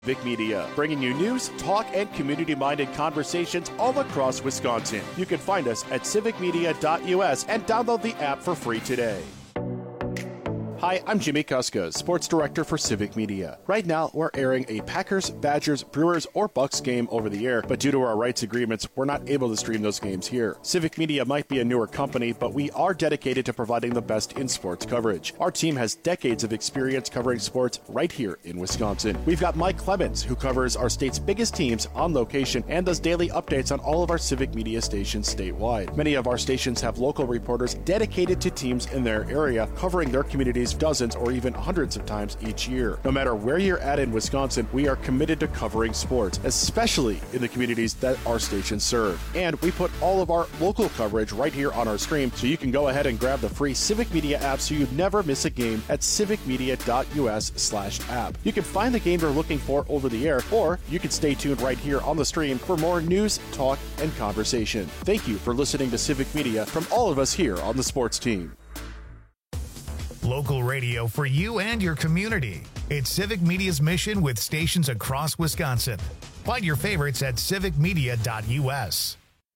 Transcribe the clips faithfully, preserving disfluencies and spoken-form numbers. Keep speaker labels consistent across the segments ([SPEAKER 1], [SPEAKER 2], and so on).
[SPEAKER 1] Civic Media, bringing you news, talk, and community-minded conversations all across Wisconsin. You can find us at civic media dot U S and download the app for free today. Hi, I'm Jimmy Kuska, Sports Director for Civic Media. Right now, we're airing a Packers, Badgers, Brewers, or Bucks game over the air, but due to our rights agreements, we're not able to stream those games here. Civic Media might be a newer company, but we are dedicated to providing the best in sports coverage. Our team has decades of experience covering sports right here in Wisconsin. We've got Mike Clemens, who covers our state's biggest teams on location and does daily updates on all of our Civic Media stations statewide. Many of our stations have local reporters dedicated to teams in their area, covering their communities dozens or even hundreds of times each year. No matter where you're at in Wisconsin, we are committed to covering sports, especially in the communities that our stations serve. And we put all of our local coverage right here on our stream, so you can go ahead and grab the free Civic Media app so you never miss a game at civic media dot U S slash app. You can find the game you're looking for over the air, or you can stay tuned right here on the stream for more news, talk, and conversation. Thank you for listening to Civic Media from all of us here on the sports team.
[SPEAKER 2] Local radio for you and your community. It's Civic Media's mission with stations across Wisconsin. Find your favorites at civic media dot U S.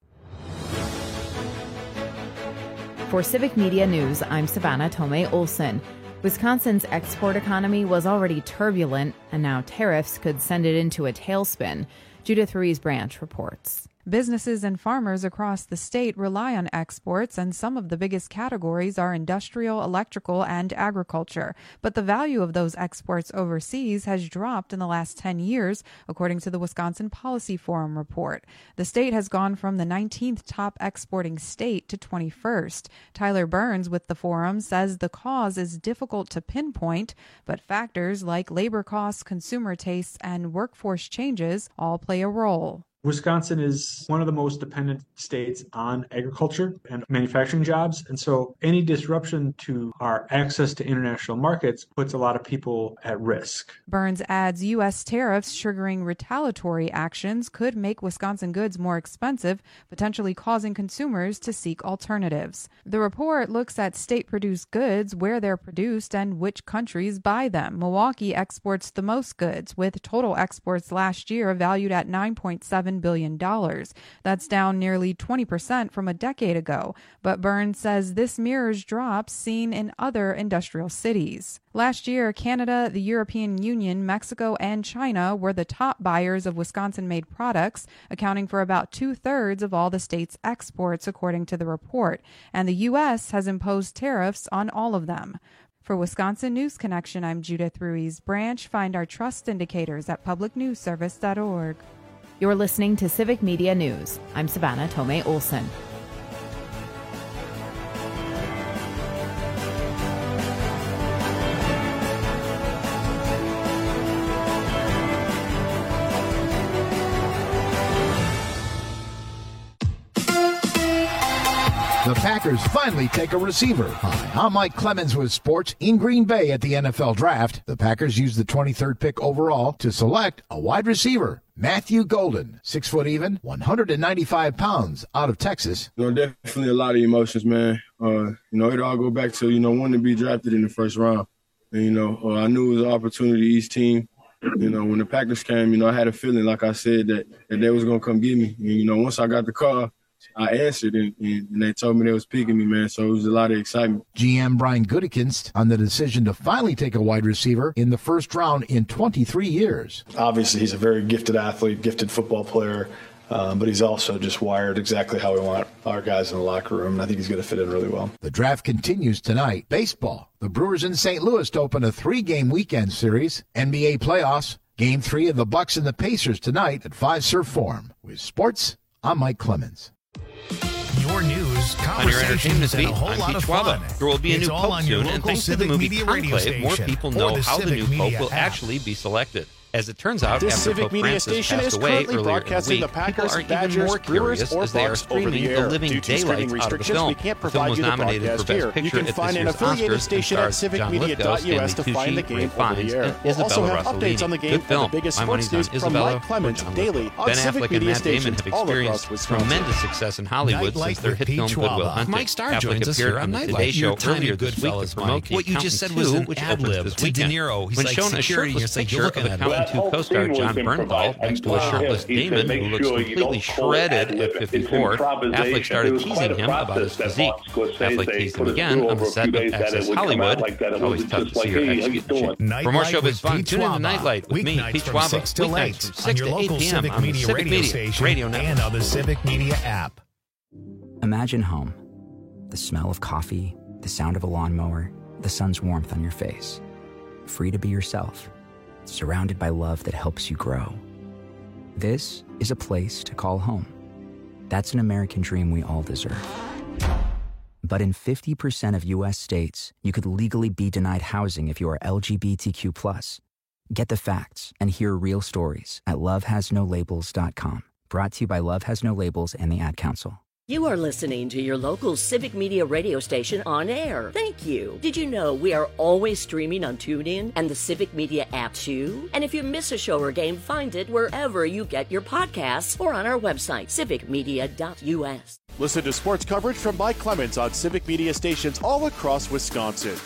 [SPEAKER 3] For Civic Media News, I'm Savannah Tomei Olson. Wisconsin's export economy was already turbulent, and now tariffs could send it into a tailspin. Judith Ruiz-Branch reports.
[SPEAKER 4] Businesses and farmers across the state rely on exports, and some of the biggest categories are industrial, electrical, and agriculture. But the value of those exports overseas has dropped in the last ten years, according to the Wisconsin Policy Forum report. The state has gone from the nineteenth top exporting state to twenty-first. Tyler Burns with the forum says the cause is difficult to pinpoint, but factors like labor costs, consumer tastes, and workforce changes all play a role.
[SPEAKER 5] Wisconsin is one of the most dependent states on agriculture and manufacturing jobs. And so any disruption to our access to international markets puts a lot of people at risk.
[SPEAKER 4] Burns adds U S tariffs triggering retaliatory actions could make Wisconsin goods more expensive, potentially causing consumers to seek alternatives. The report looks at state-produced goods, where they're produced, and which countries buy them. Milwaukee exports the most goods, with total exports last year valued at nine point seven billion dollars. That's down nearly twenty percent from a decade ago, but Burns says this mirrors drops seen in other industrial cities. Last year, Canada, the European Union, Mexico, and China were the top buyers of Wisconsin-made products, accounting for about two-thirds of all the state's exports, according to the report, and the U S has imposed tariffs on all of them. For Wisconsin News Connection, I'm Judith Ruiz-Branch. Find our trust indicators at public news service dot org.
[SPEAKER 3] You're listening to Civic Media News. I'm Savannah Tomei Olson.
[SPEAKER 6] The Packers finally take a receiver. Hi, I'm Mike Clemens with sports. In Green Bay at the N F L Draft, the Packers used the twenty-third pick overall to select a wide receiver. Matthew Golden, six foot even, one hundred ninety-five pounds, out of Texas.
[SPEAKER 7] You know, definitely a lot of emotions, man. Uh, you know, it all go back to, you know, wanting to be drafted in the first round. And, you know, uh, I knew it was an opportunity each team. You know, when the Packers came, you know, I had a feeling, like I said, that, that they was going to come get me. And, you know, once I got the call, I answered, and, and they told me they was picking me, man, so it was a lot of excitement.
[SPEAKER 6] G M Brian Gutekunst on the decision to finally take a wide receiver in the first round in twenty-three years.
[SPEAKER 8] Obviously, he's a very gifted athlete, gifted football player, um, but he's also just wired exactly how we want our guys in the locker room, and I think he's going to fit in really well.
[SPEAKER 6] The draft continues tonight. Baseball, the Brewers in Saint Louis to open a three-game weekend series. N B A playoffs, Game three of the Bucks and the Pacers tonight at Fiserv Forum. With sports, I'm Mike Clemens.
[SPEAKER 2] Your news, conversations, and a whole
[SPEAKER 9] I'm
[SPEAKER 2] lot
[SPEAKER 9] Pete
[SPEAKER 2] of
[SPEAKER 9] Schwaba.
[SPEAKER 2] fun.
[SPEAKER 9] There will be a
[SPEAKER 2] It's
[SPEAKER 9] new
[SPEAKER 2] all
[SPEAKER 9] Pope
[SPEAKER 2] on your
[SPEAKER 9] soon, and
[SPEAKER 2] local
[SPEAKER 9] thanks to the
[SPEAKER 2] Civic
[SPEAKER 9] movie
[SPEAKER 2] Media radio
[SPEAKER 9] Conclave, more
[SPEAKER 2] station
[SPEAKER 9] people
[SPEAKER 2] or
[SPEAKER 9] know
[SPEAKER 2] the
[SPEAKER 9] how the
[SPEAKER 2] Civic
[SPEAKER 9] new
[SPEAKER 2] Media
[SPEAKER 9] Pope will
[SPEAKER 2] app.
[SPEAKER 9] actually be selected. As it turns out,
[SPEAKER 1] This
[SPEAKER 9] after
[SPEAKER 1] Civic
[SPEAKER 9] Pope
[SPEAKER 1] Media
[SPEAKER 9] Francis
[SPEAKER 1] station
[SPEAKER 9] passed
[SPEAKER 1] is
[SPEAKER 9] away
[SPEAKER 1] currently
[SPEAKER 9] earlier in the
[SPEAKER 1] broadcasting
[SPEAKER 9] week,
[SPEAKER 1] the Packers,
[SPEAKER 9] people are
[SPEAKER 1] Badgers,
[SPEAKER 9] even more
[SPEAKER 1] Brewers,
[SPEAKER 9] curious
[SPEAKER 1] or
[SPEAKER 9] as they are
[SPEAKER 1] Bucks screen
[SPEAKER 9] screaming
[SPEAKER 1] the
[SPEAKER 9] the
[SPEAKER 1] air.
[SPEAKER 9] living
[SPEAKER 1] Due to
[SPEAKER 9] daylights
[SPEAKER 1] streaming
[SPEAKER 9] out of the
[SPEAKER 1] restrictions,
[SPEAKER 9] film.
[SPEAKER 1] we can't
[SPEAKER 9] The film
[SPEAKER 1] provide
[SPEAKER 9] was
[SPEAKER 1] you the
[SPEAKER 9] nominated for
[SPEAKER 1] broadcast
[SPEAKER 9] Best
[SPEAKER 1] here. You
[SPEAKER 9] Picture
[SPEAKER 1] can
[SPEAKER 9] at
[SPEAKER 1] find
[SPEAKER 9] this
[SPEAKER 1] an
[SPEAKER 9] year's
[SPEAKER 1] affiliated
[SPEAKER 9] Oscars
[SPEAKER 1] station
[SPEAKER 9] and
[SPEAKER 1] at
[SPEAKER 9] stars
[SPEAKER 1] civic
[SPEAKER 9] John
[SPEAKER 1] media
[SPEAKER 9] Lithgow,
[SPEAKER 1] dot U S to
[SPEAKER 9] Stanley
[SPEAKER 1] find the
[SPEAKER 9] Tucci,
[SPEAKER 1] game
[SPEAKER 9] Ray
[SPEAKER 1] over
[SPEAKER 9] Fiennes,
[SPEAKER 1] the air.
[SPEAKER 9] and
[SPEAKER 1] We'll also
[SPEAKER 9] Isabella
[SPEAKER 1] have updates
[SPEAKER 9] Rossellini.
[SPEAKER 1] on the game
[SPEAKER 9] Good
[SPEAKER 1] and
[SPEAKER 9] film.
[SPEAKER 1] the biggest
[SPEAKER 9] My
[SPEAKER 1] sports
[SPEAKER 9] money's on
[SPEAKER 1] news from
[SPEAKER 9] Isabella
[SPEAKER 1] Mike Clemens
[SPEAKER 9] or John
[SPEAKER 1] daily
[SPEAKER 9] Lithgow.
[SPEAKER 1] on
[SPEAKER 9] Ben
[SPEAKER 1] Civic
[SPEAKER 9] Affleck and
[SPEAKER 1] Media
[SPEAKER 9] Matt Damon
[SPEAKER 1] stations
[SPEAKER 9] have
[SPEAKER 1] all across
[SPEAKER 9] experienced
[SPEAKER 1] Wisconsin.
[SPEAKER 9] tremendous success in Hollywood
[SPEAKER 2] Nightlife
[SPEAKER 9] since their
[SPEAKER 2] with
[SPEAKER 9] hit
[SPEAKER 2] Pete
[SPEAKER 9] film Good Will
[SPEAKER 2] Schwaba.
[SPEAKER 9] Hunting.
[SPEAKER 2] Mike Starr
[SPEAKER 9] Affleck
[SPEAKER 2] joins us
[SPEAKER 9] appeared
[SPEAKER 2] here on
[SPEAKER 9] on the
[SPEAKER 2] Nightlife.
[SPEAKER 9] Today Show
[SPEAKER 2] You're telling
[SPEAKER 9] earlier
[SPEAKER 2] me
[SPEAKER 9] this week
[SPEAKER 2] Goodfellas,
[SPEAKER 9] to promote
[SPEAKER 2] Mike.
[SPEAKER 9] The
[SPEAKER 2] What you just
[SPEAKER 9] Accountant
[SPEAKER 2] said was
[SPEAKER 9] two,
[SPEAKER 2] an
[SPEAKER 9] which
[SPEAKER 2] ad
[SPEAKER 9] opens
[SPEAKER 2] lib
[SPEAKER 9] this
[SPEAKER 2] to De
[SPEAKER 9] weekend.
[SPEAKER 2] Niro. He's
[SPEAKER 9] When
[SPEAKER 2] like
[SPEAKER 9] shown a
[SPEAKER 2] security,
[SPEAKER 9] shirtless
[SPEAKER 2] it's like
[SPEAKER 9] picture
[SPEAKER 2] you're
[SPEAKER 9] of
[SPEAKER 2] looking at him.
[SPEAKER 9] Accountant two co-star John Bernthal next to a shirtless Damon who looks completely shredded at fifty-four. Affleck started teasing him about his physique. Affleck teased him again on the set of Access Hollywood. It's always tough to see your execution. For more showbiz fun, tune in to Nightlight with me, Pete Schwaba, weeknights from six to eight p.m. on the Civic Media Radio Network
[SPEAKER 2] and on the Civic Media app.
[SPEAKER 10] Imagine home. The smell of coffee, the sound of a lawnmower, the sun's warmth on your face. Free to be yourself, surrounded by love that helps you grow. This is a place to call home. That's an American dream we all deserve. But in fifty percent of U S states, you could legally be denied housing if you are L G B T Q plus. Get the facts and hear real stories at love has no labels dot com. Brought to you by Love Has No Labels and the Ad Council.
[SPEAKER 11] You are listening to your local Civic Media radio station on air. Thank you. Did you know we are always streaming on TuneIn and the Civic Media app too? And if you miss a show or game, find it wherever you get your podcasts or on our website, civic media dot u s.
[SPEAKER 1] Listen to sports coverage from Mike Clemens on Civic Media stations all across Wisconsin.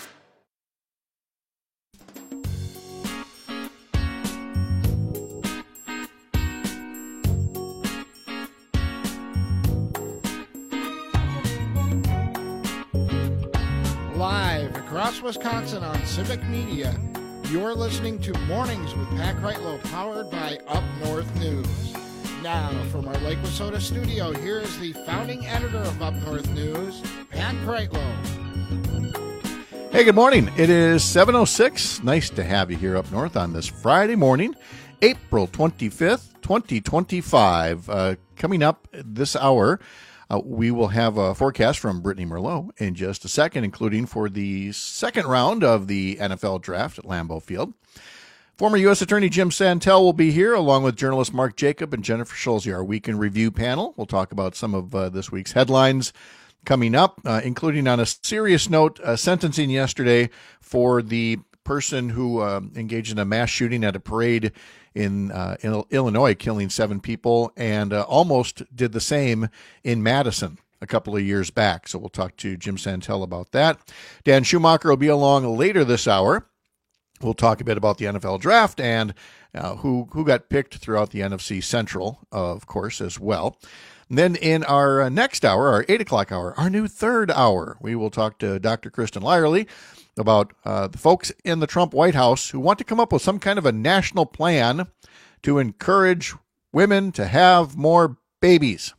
[SPEAKER 12] Live across Wisconsin on Civic Media, you're listening to Mornings with Pat Kreitlow, powered by Up North News. Now, from our Lake Wissota studio, here is the founding editor of Up North News, Pat Kreitlow.
[SPEAKER 13] Hey, good morning. It is seven oh six. Nice to have you here up north on this Friday morning, April twenty-fifth, twenty twenty-five. Uh, coming up this hour, Uh, we will have a forecast from Brittany Merlot in just a second, including for the second round of the N F L draft at Lambeau Field. Former U S Attorney Jim Santel will be here, along with journalist Mark Jacob and Jennifer Schulze, our week in review panel. We'll talk about some of uh, this week's headlines coming up, uh, including on a serious note, uh, sentencing yesterday for the person who uh, engaged in a mass shooting at a parade in, uh, in Illinois, killing seven people, and uh, almost did the same in Madison a couple of years back. So we'll talk to Jim Santel about that. Dan Schumacher will be along later this hour. We'll talk a bit about the N F L draft and uh, who who got picked throughout the N F C Central, uh, of course, as well. And then in our uh, next hour, our eight o'clock hour, our new third hour, we will talk to Doctor Kristen Lyerly about uh, the folks in the Trump White House who want to come up with some kind of a national plan to encourage women to have more babies.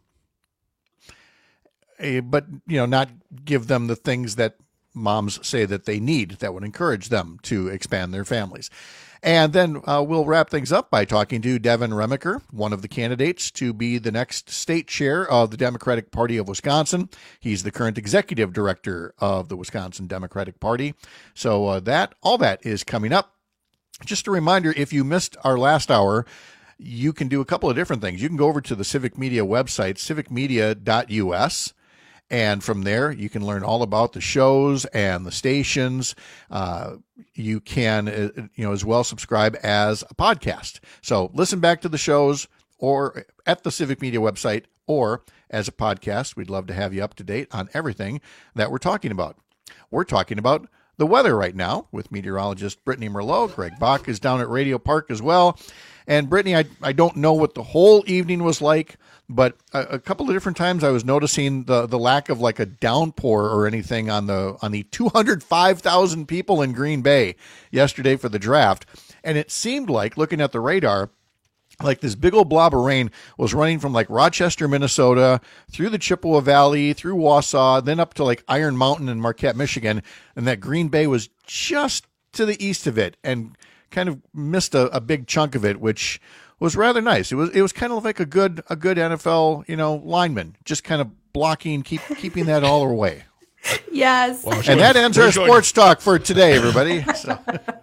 [SPEAKER 13] Uh, but, you know, not give them the things that moms say that they need that would encourage them to expand their families. And then uh, we'll wrap things up by talking to Devin Remiker, one of the candidates to be the next state chair of the Democratic Party of Wisconsin. He's the current executive director of the Wisconsin Democratic Party. So uh, that all that is coming up. Just a reminder, if you missed our last hour, you can do a couple of different things. You can go over to the Civic Media website, civic media dot u s. And from there, you can learn all about the shows and the stations. Uh, you can, uh, you know, as well subscribe as a podcast. So listen back to the shows or at the Civic Media website or as a podcast. We'd love to have you up to date on everything that we're talking about. We're talking about the weather right now with meteorologist Brittany Merlot. Greg Bach is down at Radio Park as well. And Brittany, I, I don't know what the whole evening was like, but a, a couple of different times I was noticing the, the lack of like a downpour or anything on the on the two hundred five thousand people in Green Bay yesterday for the draft. And it seemed like, looking at the radar, like this big old blob of rain was running from like Rochester, Minnesota, through the Chippewa Valley, through Wausau, then up to like Iron Mountain in Marquette, Michigan. And that Green Bay was just to the east of it and kind of missed a, a big chunk of it, which was rather nice. It was it was kind of like a good a good N F L, you know, lineman, just kind of blocking, keep keeping that all away.
[SPEAKER 14] Yes.
[SPEAKER 13] Well, and that ends our sports talk for today, everybody. So.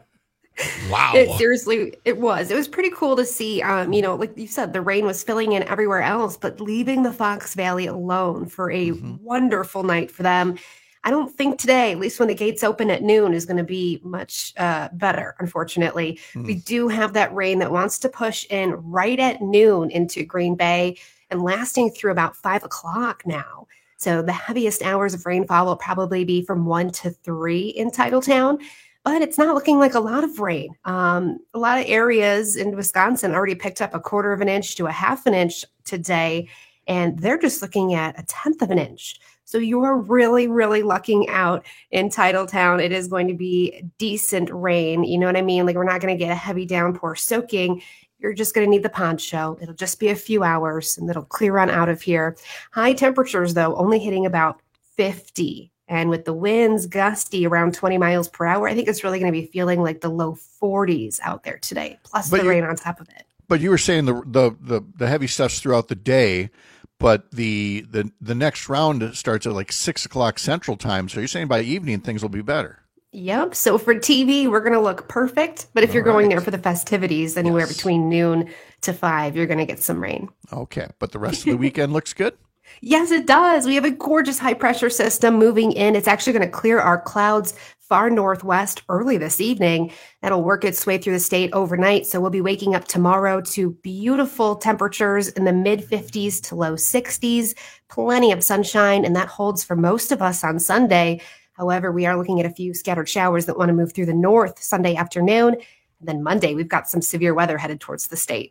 [SPEAKER 9] Wow.
[SPEAKER 14] It, seriously, it was. It was pretty cool to see, um, you know, like you said, the rain was filling in everywhere else, but leaving the Fox Valley alone for a mm-hmm. wonderful night for them. I don't think today, at least when the gates open at noon, is going to be much uh, better, unfortunately. Mm. We do have that rain that wants to push in right at noon into Green Bay and lasting through about five o'clock now. So the heaviest hours of rainfall will probably be from one to three in Titletown. but it's not looking like a lot of rain. Um, a lot of areas in Wisconsin already picked up a quarter of an inch to a half an inch today, and they're just looking at a tenth of an inch. So you're really, really lucking out in Titletown. It is going to be decent rain. You know what I mean? Like, we're not going to get a heavy downpour soaking. You're just going to need the poncho. It'll just be a few hours, and it'll clear on out of here. High temperatures, though, only hitting about fifty. And with the winds gusty around twenty miles per hour, I think it's really going to be feeling like the low forties out there today, plus but the rain on top of it.
[SPEAKER 13] But you were saying the, the the the heavy stuff's throughout the day, but the the the next round starts at like six o'clock Central Time. So you're saying by evening things will be better.
[SPEAKER 14] Yep. So for T V, we're going to look perfect. But if All you're going right. there for the festivities, anywhere yes. between noon to five, you're going to get some rain.
[SPEAKER 13] Okay. But the rest of the weekend looks good?
[SPEAKER 14] Yes, it does. We have a gorgeous high pressure system moving in. It's actually going to clear our clouds far northwest early this evening. That'll work its way through the state overnight. So we'll be waking up tomorrow to beautiful temperatures in the mid fifties to low sixties, plenty of sunshine, and that holds for most of us on Sunday. However, we are looking at a few scattered showers that want to move through the north Sunday afternoon. And then Monday, we've got some severe weather headed towards the state.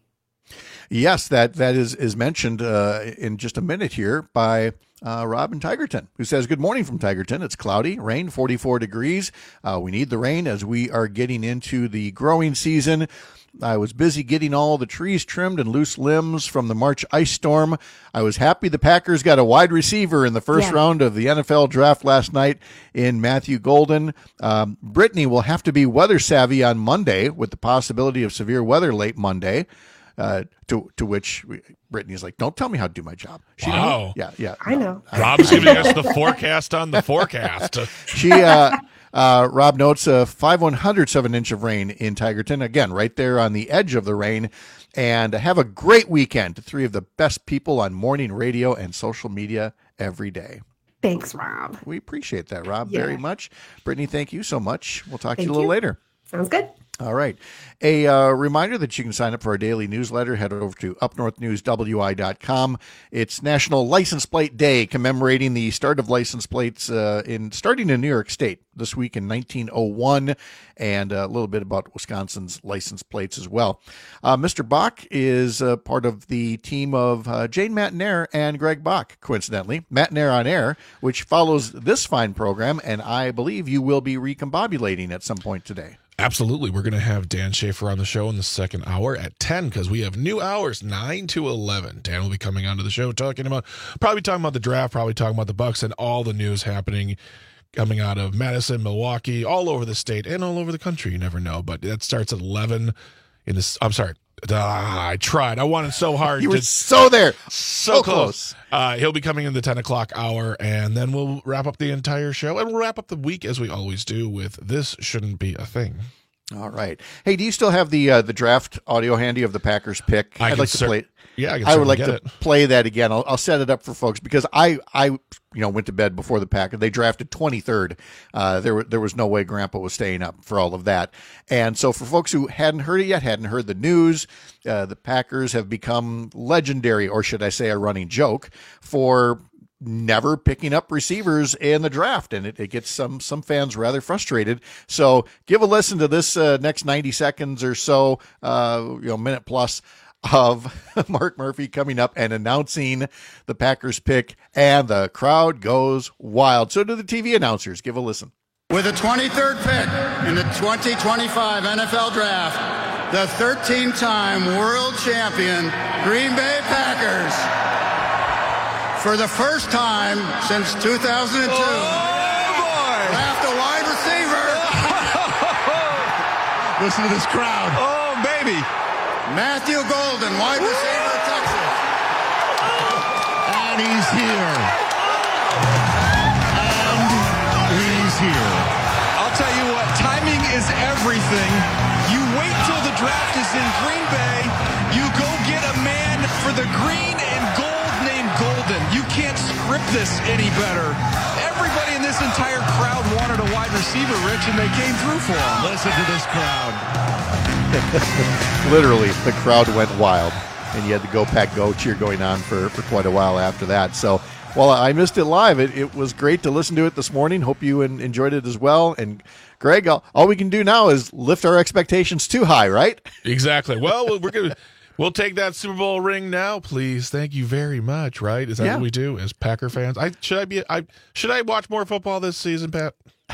[SPEAKER 13] Yes, that that is is mentioned uh, in just a minute here by uh, Rob in Tigerton, who says, good morning from Tigerton. It's cloudy, rain, forty-four degrees. Uh, we need the rain as we are getting into the growing season. I was busy getting all the trees trimmed and loose limbs from the March ice storm. I was happy the Packers got a wide receiver in the first yeah. round of the N F L draft last night in Matthew Golden. Um, Brittany will have to be weather savvy on Monday with the possibility of severe weather late Monday. Uh, to to which we, Brittany's like, don't tell me how to do my job. She
[SPEAKER 15] wow.
[SPEAKER 13] Knows. Yeah, yeah.
[SPEAKER 14] I know.
[SPEAKER 15] Rob's giving us the forecast on the forecast.
[SPEAKER 13] she, uh, uh, Rob notes a five one hundredths of an inch of rain in Tigerton. Again, right there on the edge of the rain. And have a great weekend to three of the best people on morning radio and social media every day.
[SPEAKER 14] Thanks, Rob.
[SPEAKER 13] We appreciate that, Rob,
[SPEAKER 14] yeah.
[SPEAKER 13] very much. Brittany, thank you so much. We'll talk
[SPEAKER 14] thank
[SPEAKER 13] to you a little
[SPEAKER 14] you.
[SPEAKER 13] later.
[SPEAKER 14] Sounds good.
[SPEAKER 13] All right. A uh, reminder that you can sign up for our daily newsletter. Head over to up north news w i dot com. It's National License Plate Day, commemorating the start of license plates uh, in starting in New York State this week in nineteen oh one, and a little bit about Wisconsin's license plates as well. Uh, Mister Bach is uh, part of the team of uh, Jane Matenaer and Greg Bach, coincidentally. Matenaer on Air, which follows this fine program, and I believe you will be recombobulating at some point today.
[SPEAKER 15] Absolutely. We're going to have Dan Schaefer on the show in the second hour at ten because we have new hours, nine to eleven. Dan will be coming onto the show talking about, probably talking about the draft, probably talking about the Bucks and all the news happening coming out of Madison, Milwaukee, all over the state and all over the country. You never know, but that starts at eleven in this. I'm sorry. Ah, I tried. I wanted so hard.
[SPEAKER 13] You
[SPEAKER 15] to,
[SPEAKER 13] were so there.
[SPEAKER 15] So,
[SPEAKER 13] so
[SPEAKER 15] close. close. Uh, he'll be coming in the ten o'clock hour, and then we'll wrap up the entire show, and we'll wrap up the week as we always do with This Shouldn't Be a Thing.
[SPEAKER 13] All right. Hey, do you still have the uh, the draft audio handy of the Packers pick?
[SPEAKER 15] I
[SPEAKER 13] I'd like
[SPEAKER 15] cer-
[SPEAKER 13] to play it.
[SPEAKER 15] Yeah, I, can
[SPEAKER 13] I would like
[SPEAKER 15] get
[SPEAKER 13] to
[SPEAKER 15] it.
[SPEAKER 13] play that again. I'll, I'll set it up for folks because I, I, you know, went to bed before the Packers. They drafted twenty-third. Uh, there, there was no way Grandpa was staying up for all of that. And so, for folks who hadn't heard it yet, hadn't heard the news, uh, the Packers have become legendary, or should I say, a running joke for never picking up receivers in the draft, and it, it gets some some fans rather frustrated. So, give a listen to this uh, next ninety seconds or so, uh, you know, minute plus, of Mark Murphy coming up and announcing the Packers pick, and the crowd goes wild. So do the T V announcers. Give a listen.
[SPEAKER 16] With the twenty-third pick in the twenty twenty-five N F L Draft, the thirteen-time world champion Green Bay Packers, for the first time since two thousand two,
[SPEAKER 17] oh, boy.
[SPEAKER 16] draft a wide receiver.
[SPEAKER 17] Listen to this crowd.
[SPEAKER 16] Oh, baby. Matthew Golden, wide receiver of Texas.
[SPEAKER 17] And he's here. And he's here.
[SPEAKER 18] I'll tell you what, timing is everything. You wait till the draft is in Green Bay. You go get a man for the green and gold named Golden. You can't script this any better. Everybody in this entire crowd wanted a wide receiver, Rich, and they came through for him.
[SPEAKER 17] Listen to this crowd.
[SPEAKER 13] Literally, the crowd went wild, and you had the Go Pack Go cheer going on for, for quite a while after that. So Well, I missed it live. It, it was great to listen to it this morning. Hope you en- enjoyed it as well. And Greg, all, all we can do now is lift our expectations too high, right?
[SPEAKER 15] Exactly. Well, we're gonna we'll take that Super Bowl ring now, please. Thank you very much. Right? Is that
[SPEAKER 13] Yeah.
[SPEAKER 15] what we do as Packer fans? I should I be I should I watch more football this season, Pat?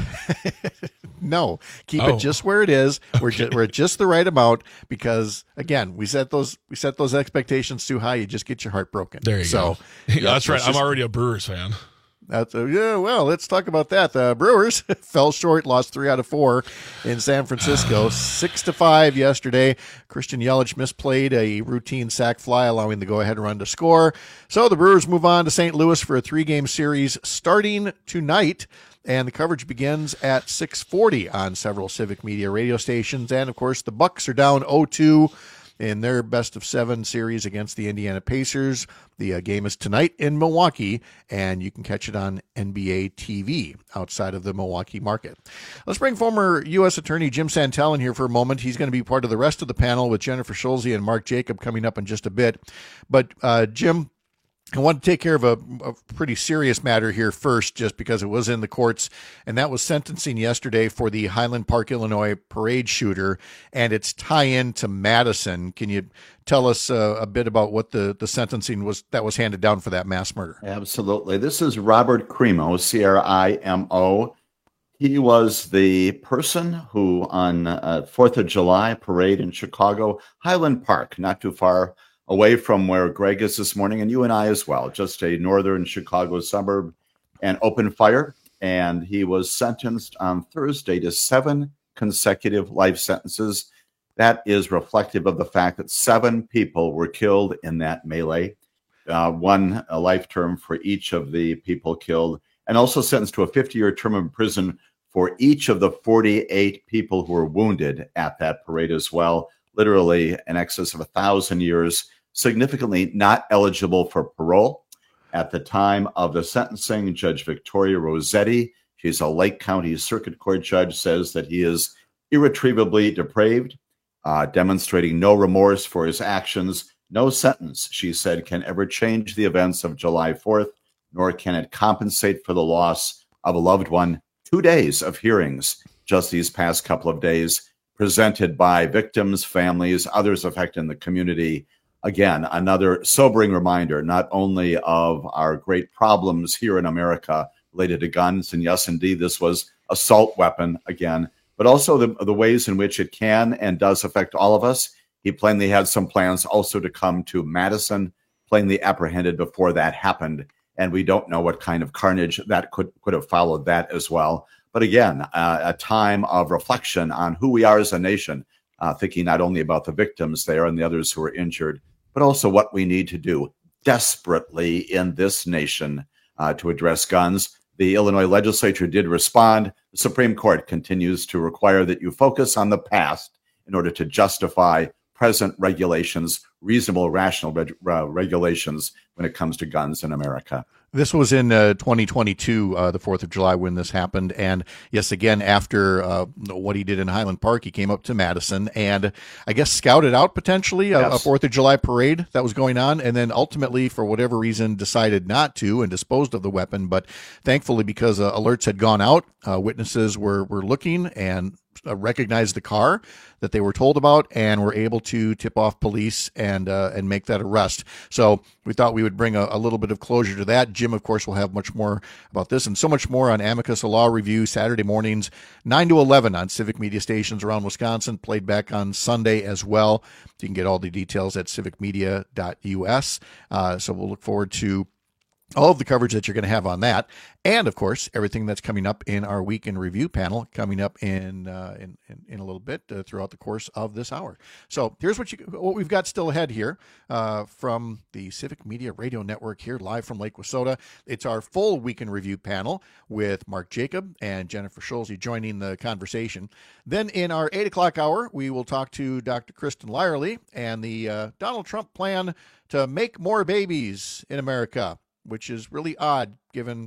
[SPEAKER 13] No, keep
[SPEAKER 15] Oh.
[SPEAKER 13] it just where it is. We're just, we're at just the right amount because again, we set those we set those expectations too high. You just get your heart broken.
[SPEAKER 15] There you
[SPEAKER 13] so,
[SPEAKER 15] go. Yeah, that's right.
[SPEAKER 13] let's
[SPEAKER 15] I'm
[SPEAKER 13] just-
[SPEAKER 15] already a Brewers fan.
[SPEAKER 13] That's a, yeah. Well, let's talk about that. The Brewers fell short, lost three out of four in San Francisco, six to five yesterday. Christian Yelich misplayed a routine sac fly, allowing the go-ahead run to score. So the Brewers move on to Saint Louis for a three-game series starting tonight. And the coverage begins at six forty on several Civic Media radio stations. And, of course, the Bucks are down oh two in their best-of-seven series against the Indiana Pacers. The uh, game is tonight in Milwaukee, and you can catch it on N B A T V outside of the Milwaukee market. Let's bring former U S Attorney Jim Santel in here for a moment. He's going to be part of the rest of the panel with Jennifer Schulze and Mark Jacob coming up in just a bit. But, uh, Jim, I want to take care of a, a pretty serious matter here first, just because it was in the courts, and that was sentencing yesterday for the Highland Park, Illinois parade shooter and its tie-in to Madison. Can you tell us uh, a bit about what the, the sentencing was that was handed down for that mass murder?
[SPEAKER 19] Absolutely. This is Robert Crimo, C R I M O. He was the person who on uh, fourth of July parade in Chicago, Highland Park, not too far away from where Greg is this morning, and you and I as well, just a northern Chicago suburb, and opened fire. And he was sentenced on Thursday to seven consecutive life sentences. That is reflective of the fact that seven people were killed in that melee, uh, one a life term for each of the people killed, and also sentenced to a fifty-year term of prison for each of the forty-eight people who were wounded at that parade as well. Literally in excess of a thousand years, significantly not eligible for parole. At the time of the sentencing, Judge Victoria Rossetti, she's a Lake County Circuit Court judge, says that he is irretrievably depraved, uh, demonstrating no remorse for his actions. No sentence, she said, can ever change the events of July fourth, nor can it compensate for the loss of a loved one. Two days of hearings just these past couple of days, presented by victims, families, others affected in the community. Again, another sobering reminder, not only of our great problems here in America related to guns, and yes, indeed, this was assault weapon again, but also the, the ways in which it can and does affect all of us. He plainly had some plans also to come to Madison, plainly apprehended before that happened, and we don't know what kind of carnage that could, could have followed that as well. But again, uh, a time of reflection on who we are as a nation, uh, thinking not only about the victims there and the others who were injured, but also what we need to do desperately in this nation uh, to address guns. The Illinois legislature did respond. The Supreme Court continues to require that you focus on the past in order to justify present regulations, reasonable, rational reg- uh, regulations when it comes to guns in America.
[SPEAKER 13] This was in uh, twenty twenty-two, uh, the fourth of July, when this happened. And yes, again, after uh, what he did in Highland Park, he came up to Madison and I guess scouted out potentially a, yes. a fourth of July parade that was going on. And then ultimately, for whatever reason, decided not to and disposed of the weapon. But thankfully, because uh, alerts had gone out, uh, witnesses were, were looking and uh, recognized the car that they were told about and were able to tip off police and uh, and make that arrest. So we thought we would bring a, a little bit of closure to that. Jim, of course, will have much more about this and so much more on Amicus, a Law Review, Saturday mornings, nine to eleven on Civic Media stations around Wisconsin, played back on Sunday as well. You can get all the details at civic media dot u s. Uh, so we'll look forward to all of the coverage that you're going to have on that. And, of course, everything that's coming up in our Week in Review panel coming up in uh, in, in, in a little bit uh, throughout the course of this hour. So here's what, you, what we've got still ahead here uh, from the Civic Media Radio Network here live from Lake Wissota. It's our full Week in Review panel with Mark Jacob and Jennifer Schulze joining the conversation. Then in our eight o'clock hour, we will talk to Doctor Kristen Lyerly and the uh, Donald Trump plan to make more babies in America, which is really odd given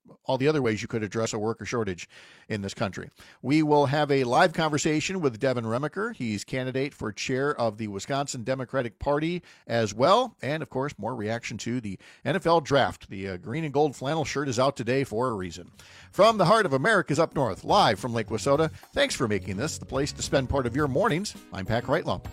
[SPEAKER 13] all the other ways you could address a worker shortage in this country. We will have a live conversation with Devin Remiker. He's candidate for chair of the Wisconsin Democratic Party as well. And, of course, more reaction to the N F L draft. The uh, green and gold flannel shirt is out today for a reason. From the heart of America's up north, live from Lake Wissota, thanks for making this the place to spend part of your mornings. I'm Pat Kreitlow.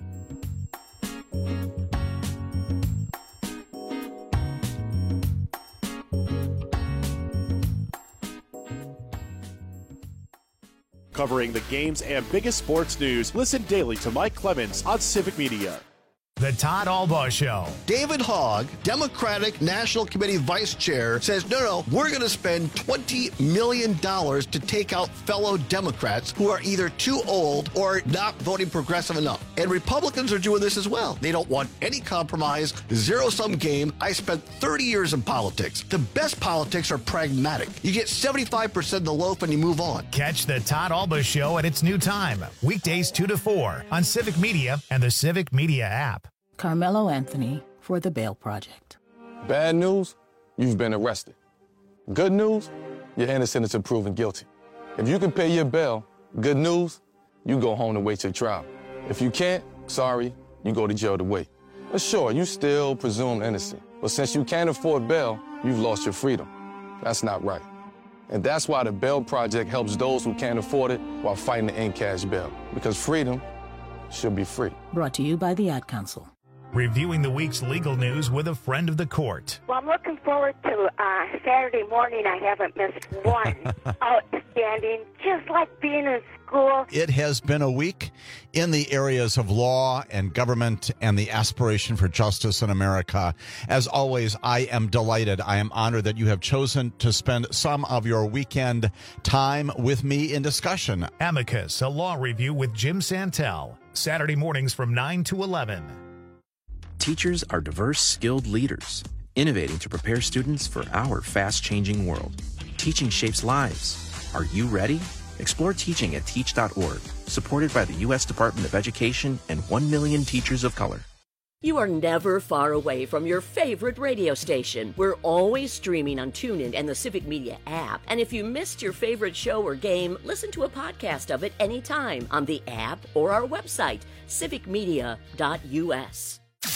[SPEAKER 1] Covering the games and biggest sports news, listen daily to Mike Clemens on Civic Media.
[SPEAKER 2] The Todd Albaugh Show.
[SPEAKER 20] David Hogg, Democratic National Committee Vice Chair, says, no, no, we're going to spend twenty million dollars to take out fellow Democrats who are either too old or not voting progressive enough. And Republicans are doing this as well. They don't want any compromise, zero-sum game. I spent thirty years in politics. The best politics are pragmatic. You get seventy-five percent of the loaf and you move on.
[SPEAKER 2] Catch the Todd Albaugh Show at its new time, weekdays two to four on Civic Media and the Civic Media app.
[SPEAKER 21] Carmelo Anthony for the Bail Project.
[SPEAKER 22] Bad news, you've been arrested. Good news, you're innocent until proven guilty. If you can pay your bail, good news, you go home to wait your trial. If you can't, sorry, you go to jail to wait. But sure, you still presumed innocent. But since you can't afford bail, you've lost your freedom. That's not right. And that's why the Bail Project helps those who can't afford it while fighting to end cash bail. Because freedom should be free.
[SPEAKER 21] Brought to you by the Ad Council.
[SPEAKER 2] Reviewing the week's legal news with a friend of the court.
[SPEAKER 23] Well, I'm looking forward to uh, Saturday morning. I haven't missed one. Outstanding, just like being in school.
[SPEAKER 24] It has been a week in the areas of law and government and the aspiration for justice in America. As always, I am delighted. I am honored that you have chosen to spend some of your weekend time with me in discussion.
[SPEAKER 2] Amicus, a law review with Jim Santel. Saturday mornings from nine to eleven.
[SPEAKER 25] Teachers are diverse, skilled leaders, innovating to prepare students for our fast-changing world. Teaching shapes lives. Are you ready? Explore teaching at teach dot org, supported by the U S Department of Education and one million teachers of color.
[SPEAKER 11] You are never far away from your favorite radio station. We're always streaming on TuneIn and the Civic Media app. And if you missed your favorite show or game, listen to a podcast of it anytime on the app or our website, civic media dot u s.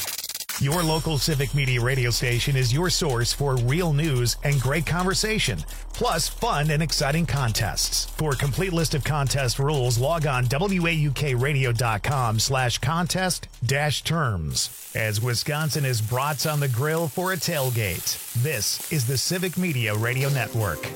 [SPEAKER 2] Your local Civic Media radio station is your source for real news and great conversation, plus fun and exciting contests. For a complete list of contest rules, log on W A U K radio dot com slash contest dash terms. As Wisconsin is brats on the grill for a tailgate, this is the Civic Media Radio Network.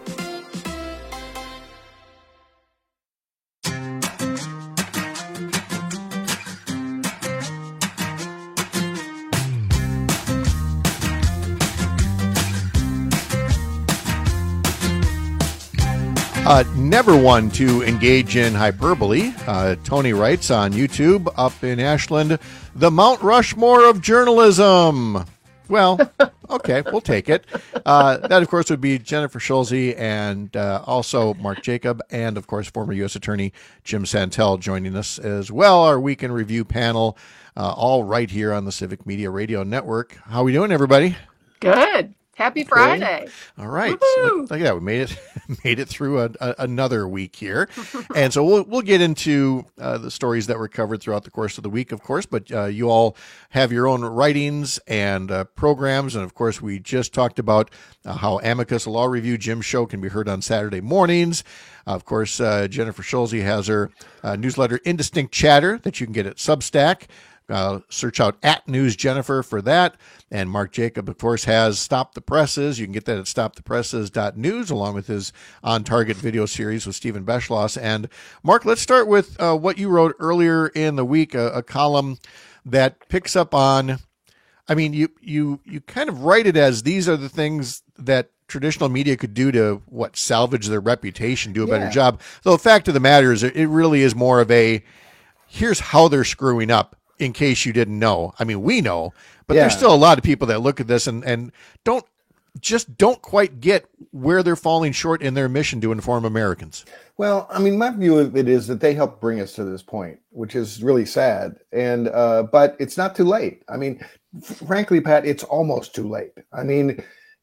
[SPEAKER 13] Uh, never one to engage in hyperbole. Uh, Tony writes on YouTube up in Ashland, the Mount Rushmore of journalism. Well, okay, we'll take it. Uh, that, of course, would be Jennifer Schulze and uh, also Mark Jacob and, of course, former U S Attorney Jim Santel joining us as well. Our weekend review panel, uh, all right here on the Civic Media Radio Network. How are we doing, everybody?
[SPEAKER 26] Good. Happy Friday.
[SPEAKER 13] All right. So, look at that. We made it made it through a, a, another week here. And so we'll we'll get into uh, the stories that were covered throughout the course of the week, of course, but uh, you all have your own writings and uh, programs. And, of course, we just talked about uh, how Amicus, a law review, Jim's show can be heard on Saturday mornings. Uh, of course, uh, Jennifer Schulze has her uh, newsletter, Indistinct Chatter, that you can get at Substack. Uh, search out at News Jennifer for that. And Mark Jacob, of course, has Stop the Presses. You can get that at stop the presses dot news, along with his On Target video series with Stephen Beschloss. And Mark, let's start with uh, what you wrote earlier in the week, a, a column that picks up on, I mean, you, you, you kind of write it as these are the things that traditional media could do to, what, salvage their reputation, do a yeah. better job. Though the fact of the matter is it really is more of a, here's how they're screwing up. In case you didn't know. I mean, we know, but yeah. there's still a lot of people that look at this and, and don't just don't quite get where they're falling short in their mission to inform Americans.
[SPEAKER 27] Well, I mean, my view of it is that they helped bring us to this point, which is really sad. And, uh, but it's not too late. I mean, f- frankly, Pat, it's almost too late. I mean,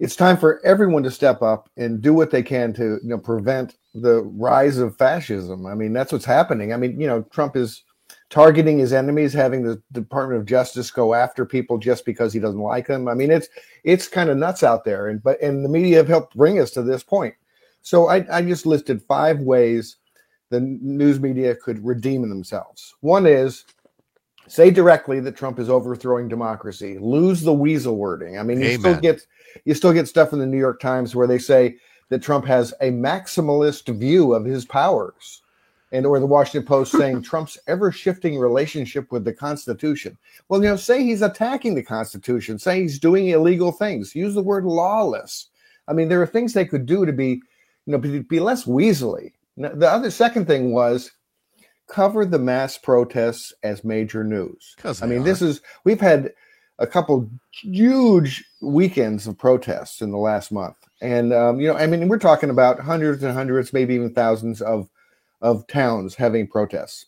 [SPEAKER 27] it's time for everyone to step up and do what they can to, you know, prevent the rise of fascism. I mean, that's what's happening. I mean, you know, Trump is targeting his enemies, having the Department of Justice go after people just because he doesn't like them. I mean, it's it's kind of nuts out there, and but and the media have helped bring us to this point. So I, I just listed five ways the news media could redeem themselves. One is say directly that Trump is overthrowing democracy. Lose the weasel wording. I mean, you Amen. still get you still get stuff in the New York Times where they say that Trump has a maximalist view of his powers, and or the Washington Post saying Trump's ever-shifting relationship with the Constitution. Well, you know, say he's attacking the Constitution, say he's doing illegal things. Use the word lawless. I mean, there are things they could do to be, you know, be, be less weaselly. Now, the other second thing was cover the mass protests as major news. I mean, are. this is we've had a couple huge weekends of protests in the last month, and um, you know, I mean, we're talking about hundreds and hundreds, maybe even thousands of of towns having protests.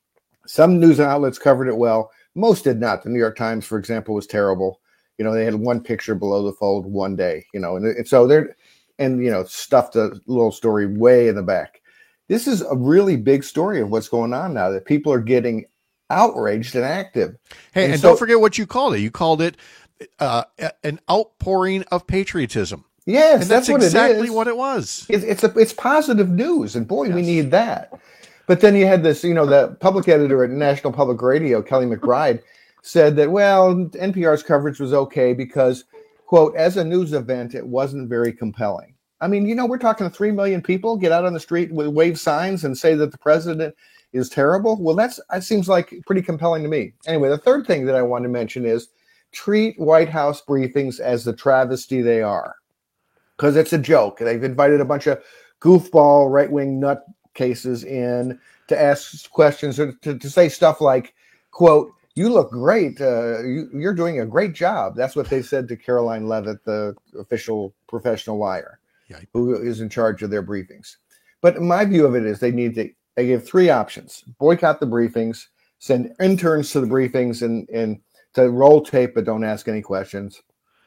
[SPEAKER 27] Some news outlets covered it well. Most did not. The New York Times, for example, was terrible. You know, they had one picture below the fold one day. You know, and, and so they're and you know stuffed a little story way in the back. This is a really big story of what's going on now, that people are getting outraged and active.
[SPEAKER 13] Hey, and,
[SPEAKER 27] and
[SPEAKER 13] so, don't forget what you called it. You called it uh, an outpouring of patriotism.
[SPEAKER 27] Yes,
[SPEAKER 13] and that's,
[SPEAKER 27] that's what
[SPEAKER 13] exactly
[SPEAKER 27] it is.
[SPEAKER 13] what it was.
[SPEAKER 27] It's it's, a, it's positive news, and boy,
[SPEAKER 13] yes.
[SPEAKER 27] we need that. But then you had this, you know, the public editor at National Public Radio, Kelly McBride, said that, well, N P R's coverage was okay because, quote, as a news event, it wasn't very compelling. I mean, you know, we're talking three million people get out on the street with wave signs and say that the president is terrible. Well, that's that seems like pretty compelling to me. Anyway, the third thing that I want to mention is treat White House briefings as the travesty they are, because it's a joke. They've invited a bunch of goofball right-wing nut cases in to ask questions or to, to say stuff like, quote, you look great. Uh, you, you're doing a great job. That's what they said to Caroline Leavitt, the official professional liar, yeah. who is in charge of their briefings. But my view of it is they need to, they give three options: boycott the briefings, send interns to the briefings and, and to roll tape, but don't ask any questions,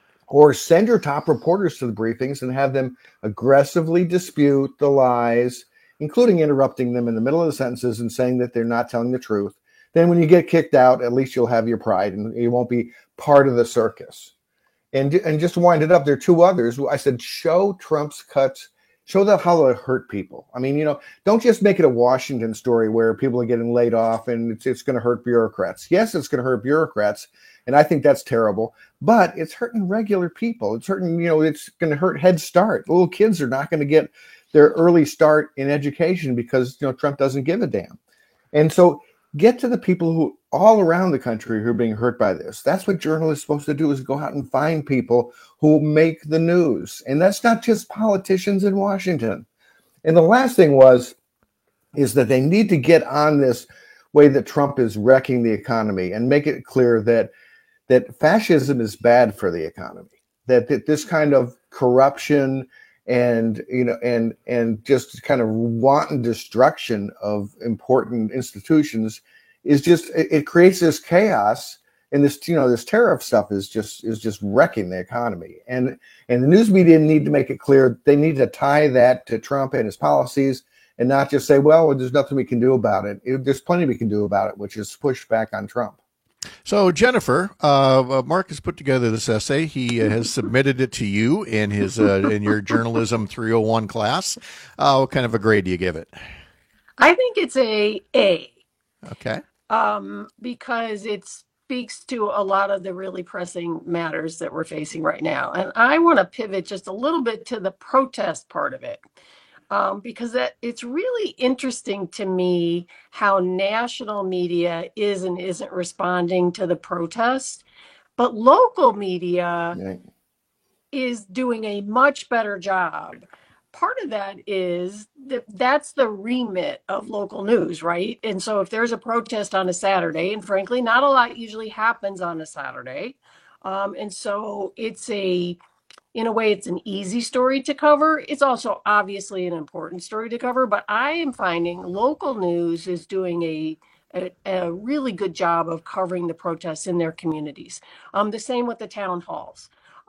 [SPEAKER 27] or send your top reporters to the briefings and have them aggressively dispute the lies, including interrupting them in the middle of the sentences and saying that they're not telling the truth. Then when you get kicked out, at least you'll have your pride and you won't be part of the circus. And, and just to wind it up, there are two others. I said, show Trump's cuts, show them how they hurt people. I mean, you know, don't just make it a Washington story where people are getting laid off and it's, it's going to hurt bureaucrats. Yes, it's going to hurt bureaucrats, and I think that's terrible, but it's hurting regular people. It's hurting, you know, it's going to hurt Head Start. Little kids are not going to get their early start in education because, you know, Trump doesn't give a damn. And so get to the people who all around the country who are being hurt by this. That's what journalists are supposed to do, is go out and find people who make the news. And that's not just politicians in Washington. And the last thing was, is that they need to get on this way that Trump is wrecking the economy and make it clear that that fascism is bad for the economy, that, that this kind of corruption and, you know, and, and just kind of wanton destruction of important institutions is just, it, it creates this chaos, and this, you know, this tariff stuff is just, is just wrecking the economy. And, and the news media need to make it clear they need to tie that to Trump and his policies and not just say, well, there's nothing we can do about it. it there's plenty we can do about it, which is push back on Trump.
[SPEAKER 13] So, Jennifer, uh, Mark has put together this essay. He uh, has submitted it to you in his uh, in your journalism three oh one class. Uh, what kind of a grade do you give it?
[SPEAKER 26] I think it's a A.
[SPEAKER 13] Okay.
[SPEAKER 26] Um, because it speaks to a lot of the really pressing matters that we're facing right now. And I want to pivot just a little bit to the protest part of it. Um, because that it's really interesting to me how national media is and isn't responding to the protest, but local media yeah. is doing a much better job. Part of that is that that's the remit of local news, right? And so if there's a protest on a Saturday, and frankly, not a lot usually happens on a Saturday, um, and so it's a in a way, it's an easy story to cover. It's also obviously an important story to cover, but I am finding local news is doing a, a, a really good job of covering the protests in their communities. Um, the same with the town halls.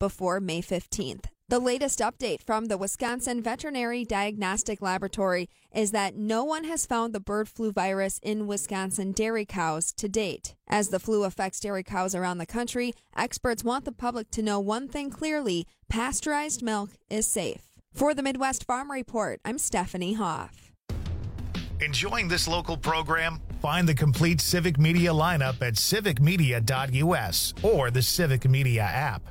[SPEAKER 3] before May fifteenth. The latest update from the Wisconsin Veterinary Diagnostic Laboratory is that no one has found the bird flu virus in Wisconsin dairy cows to date. As the flu affects dairy cows around the country, experts want the public to know one thing clearly: pasteurized milk is safe. For the Midwest Farm Report, I'm Stephanie Hoff.
[SPEAKER 2] Enjoying this local program? Find the complete Civic Media lineup at civic media dot u s or the Civic Media app.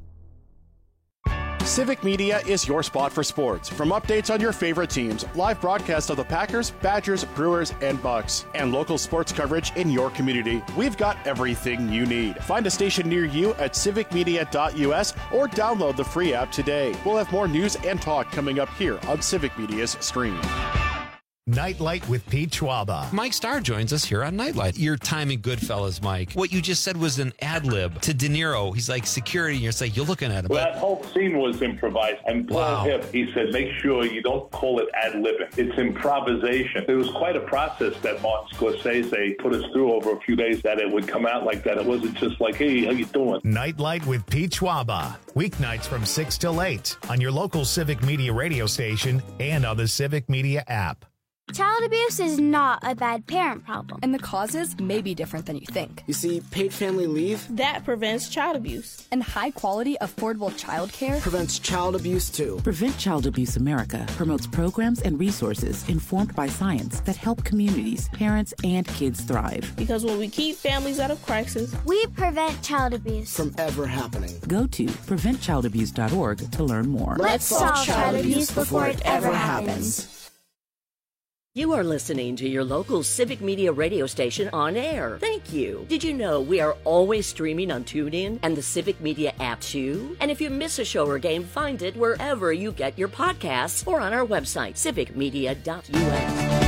[SPEAKER 1] Civic Media is your spot for sports. From updates on your favorite teams, live broadcasts of the Packers, Badgers, Brewers, and Bucks, and local sports coverage in your community, we've got everything you need. Find a station near you at civic media dot u s or download the free app today. We'll have more news and talk coming up here on Civic Media's stream.
[SPEAKER 2] Nightlight with Pete Schwaba.
[SPEAKER 7] Mike Starr joins us here on Nightlight. Your time in Goodfellas, Mike. What you just said was an ad lib to De Niro. He's like security, and you're like, you're looking at him.
[SPEAKER 8] Well, that whole scene was improvised. And Paul
[SPEAKER 7] Wow.
[SPEAKER 8] Hipp, he said, make sure you don't call it ad libbing. It's improvisation. It was quite a process that Martin Scorsese put us through over a few days, that it would come out like that. It wasn't just like, hey, how you doing?
[SPEAKER 2] Nightlight with Pete Schwaba. Weeknights from six till eight on your local Civic Media radio station and on the Civic Media app.
[SPEAKER 9] Child abuse is not a bad parent problem.
[SPEAKER 10] And the causes may be different than you think.
[SPEAKER 12] You see, paid family leave,
[SPEAKER 10] that prevents child abuse. And high-quality, affordable childcare
[SPEAKER 12] prevents child abuse, too.
[SPEAKER 21] Prevent Child Abuse America promotes programs and resources informed by science that help communities, parents, and kids thrive.
[SPEAKER 10] Because when we keep families out of crisis,
[SPEAKER 9] we prevent child abuse
[SPEAKER 12] from ever happening.
[SPEAKER 21] Go to prevent child abuse dot org to learn more.
[SPEAKER 9] Let's solve child abuse before it ever happens.
[SPEAKER 11] You are listening to your local Civic Media radio station on air. Thank you. Did you know we are always streaming on TuneIn and the Civic Media app too? And if you miss a show or game, find it wherever you get your podcasts or on our website, civic media dot u s.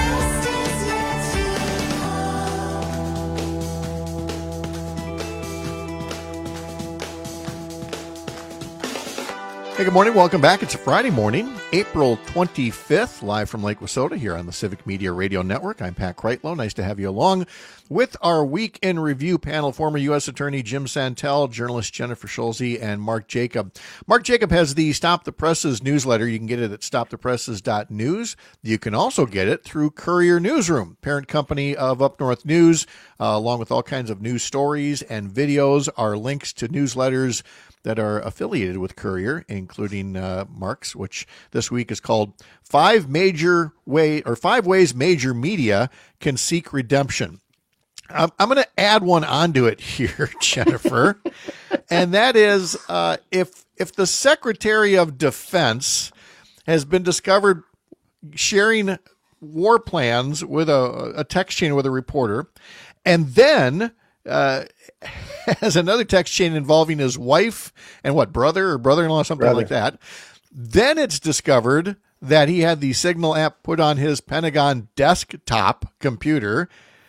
[SPEAKER 13] Hey, good morning. Welcome back. It's a Friday morning, April twenty-fifth, live from Lake Wissota here on the Civic Media Radio Network. I'm Pat Kreitlow. Nice to have you along with our Week in Review panel, former U S Attorney Jim Santel, journalist Jennifer Schulze, and Mark Jacob. Mark Jacob has the Stop the Presses newsletter. You can get it at stop the presses dot news. You can also get it through Courier Newsroom, parent company of Up North News, uh, along with all kinds of news stories and videos. Our links to newsletters that are affiliated with Courier, including uh, Mark's, which this week is called Five Major Way or Five Ways Major Media Can Seek Redemption. I'm, I'm going to add one onto it here, Jennifer, and that is uh, if if the Secretary of Defense has been discovered sharing war plans with a, a text chain with a reporter, and then uh, has another text chain involving his wife and what, brother or brother-in-law, something
[SPEAKER 27] Brother.
[SPEAKER 13] like that. Then it's discovered that he had the Signal app put on his Pentagon desktop computer.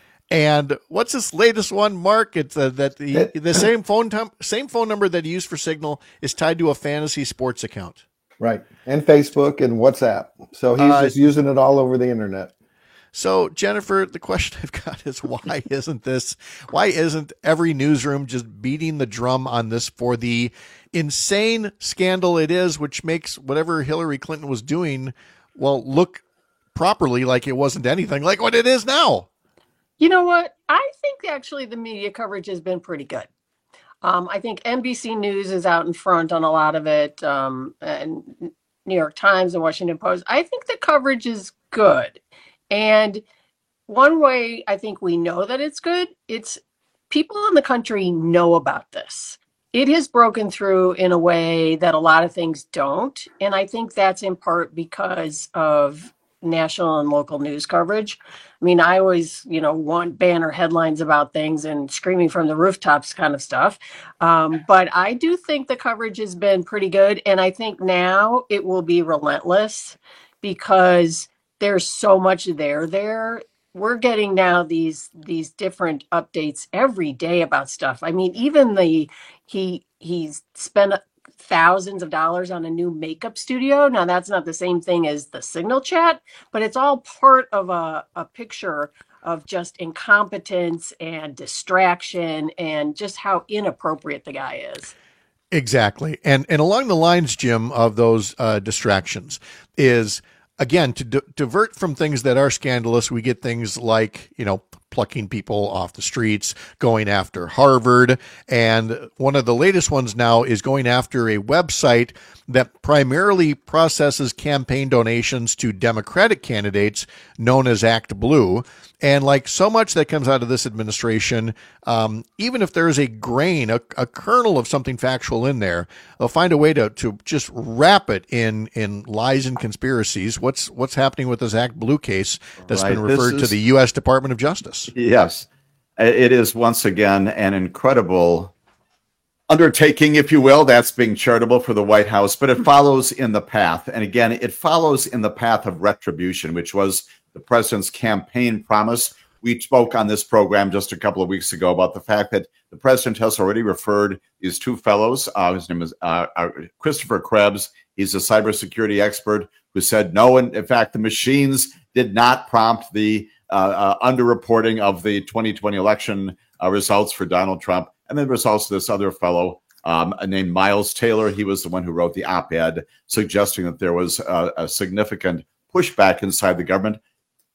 [SPEAKER 13] And what's this latest one, Mark? It's uh, that the, the same phone t- same phone number that he used for Signal is tied to a fantasy sports account.
[SPEAKER 27] Right. And Facebook and WhatsApp. So he's
[SPEAKER 13] Uh,
[SPEAKER 27] just using it all over the internet.
[SPEAKER 13] So, Jennifer, the question I've got is why isn't this, why isn't every newsroom just beating the drum on this for the insane scandal it is, which makes whatever Hillary Clinton was doing, well, look properly like it wasn't anything like what it is now?
[SPEAKER 26] You know what? I think actually the media coverage has been pretty good. Um, I think N B C News is out in front on a lot of it, um, and New York Times and Washington Post. I think the coverage is good. And one way I think we know that it's good, it's people in the country know about this. It has broken through in a way that a lot of things don't. And I think that's in part because of national and local news coverage. I mean, I always, you know, want banner headlines about things and screaming from the rooftops kind of stuff. Um, but I do think the coverage has been pretty good. And I think now it will be relentless because there's so much there there. We're getting now these these different updates every day about stuff. I mean, even the he he's spent thousands of dollars on a new makeup studio. Now that's not the same thing as the Signal chat, but it's all part of a, a picture of just incompetence and distraction and just how inappropriate the guy is.
[SPEAKER 13] Exactly. And and along the lines, Jim, of those uh, distractions is, again, to di- divert from things that are scandalous, we get things like, you know, plucking people off the streets, going after Harvard. And one of the latest ones now is going after a website that primarily processes campaign donations to Democratic candidates known as Act Blue. And like so much that comes out of this administration, um, even if there is a grain, a, a kernel of something factual in there, they'll find a way to, to just wrap it in, in lies and conspiracies. What's what's happening with this Act Blue case that's
[SPEAKER 19] Right.
[SPEAKER 13] been referred
[SPEAKER 19] This
[SPEAKER 13] to
[SPEAKER 19] is-
[SPEAKER 13] the U S Department of Justice?
[SPEAKER 19] Yes, it is once again an incredible undertaking, if you will, that's being charitable for the White House, but it follows in the path. And again, it follows in the path of retribution, which was the president's campaign promise. We spoke on this program just a couple of weeks ago about the fact that the president has already referred these two fellows. Uh, his name is uh, uh, Christopher Krebs. He's a cybersecurity expert who said, no, in, in fact, the machines did not prompt the uh, uh, underreporting of the twenty twenty election uh, results for Donald Trump. And then there's also this other fellow um, named Miles Taylor. He was the one who wrote the op-ed suggesting that there was a, a significant pushback inside the government.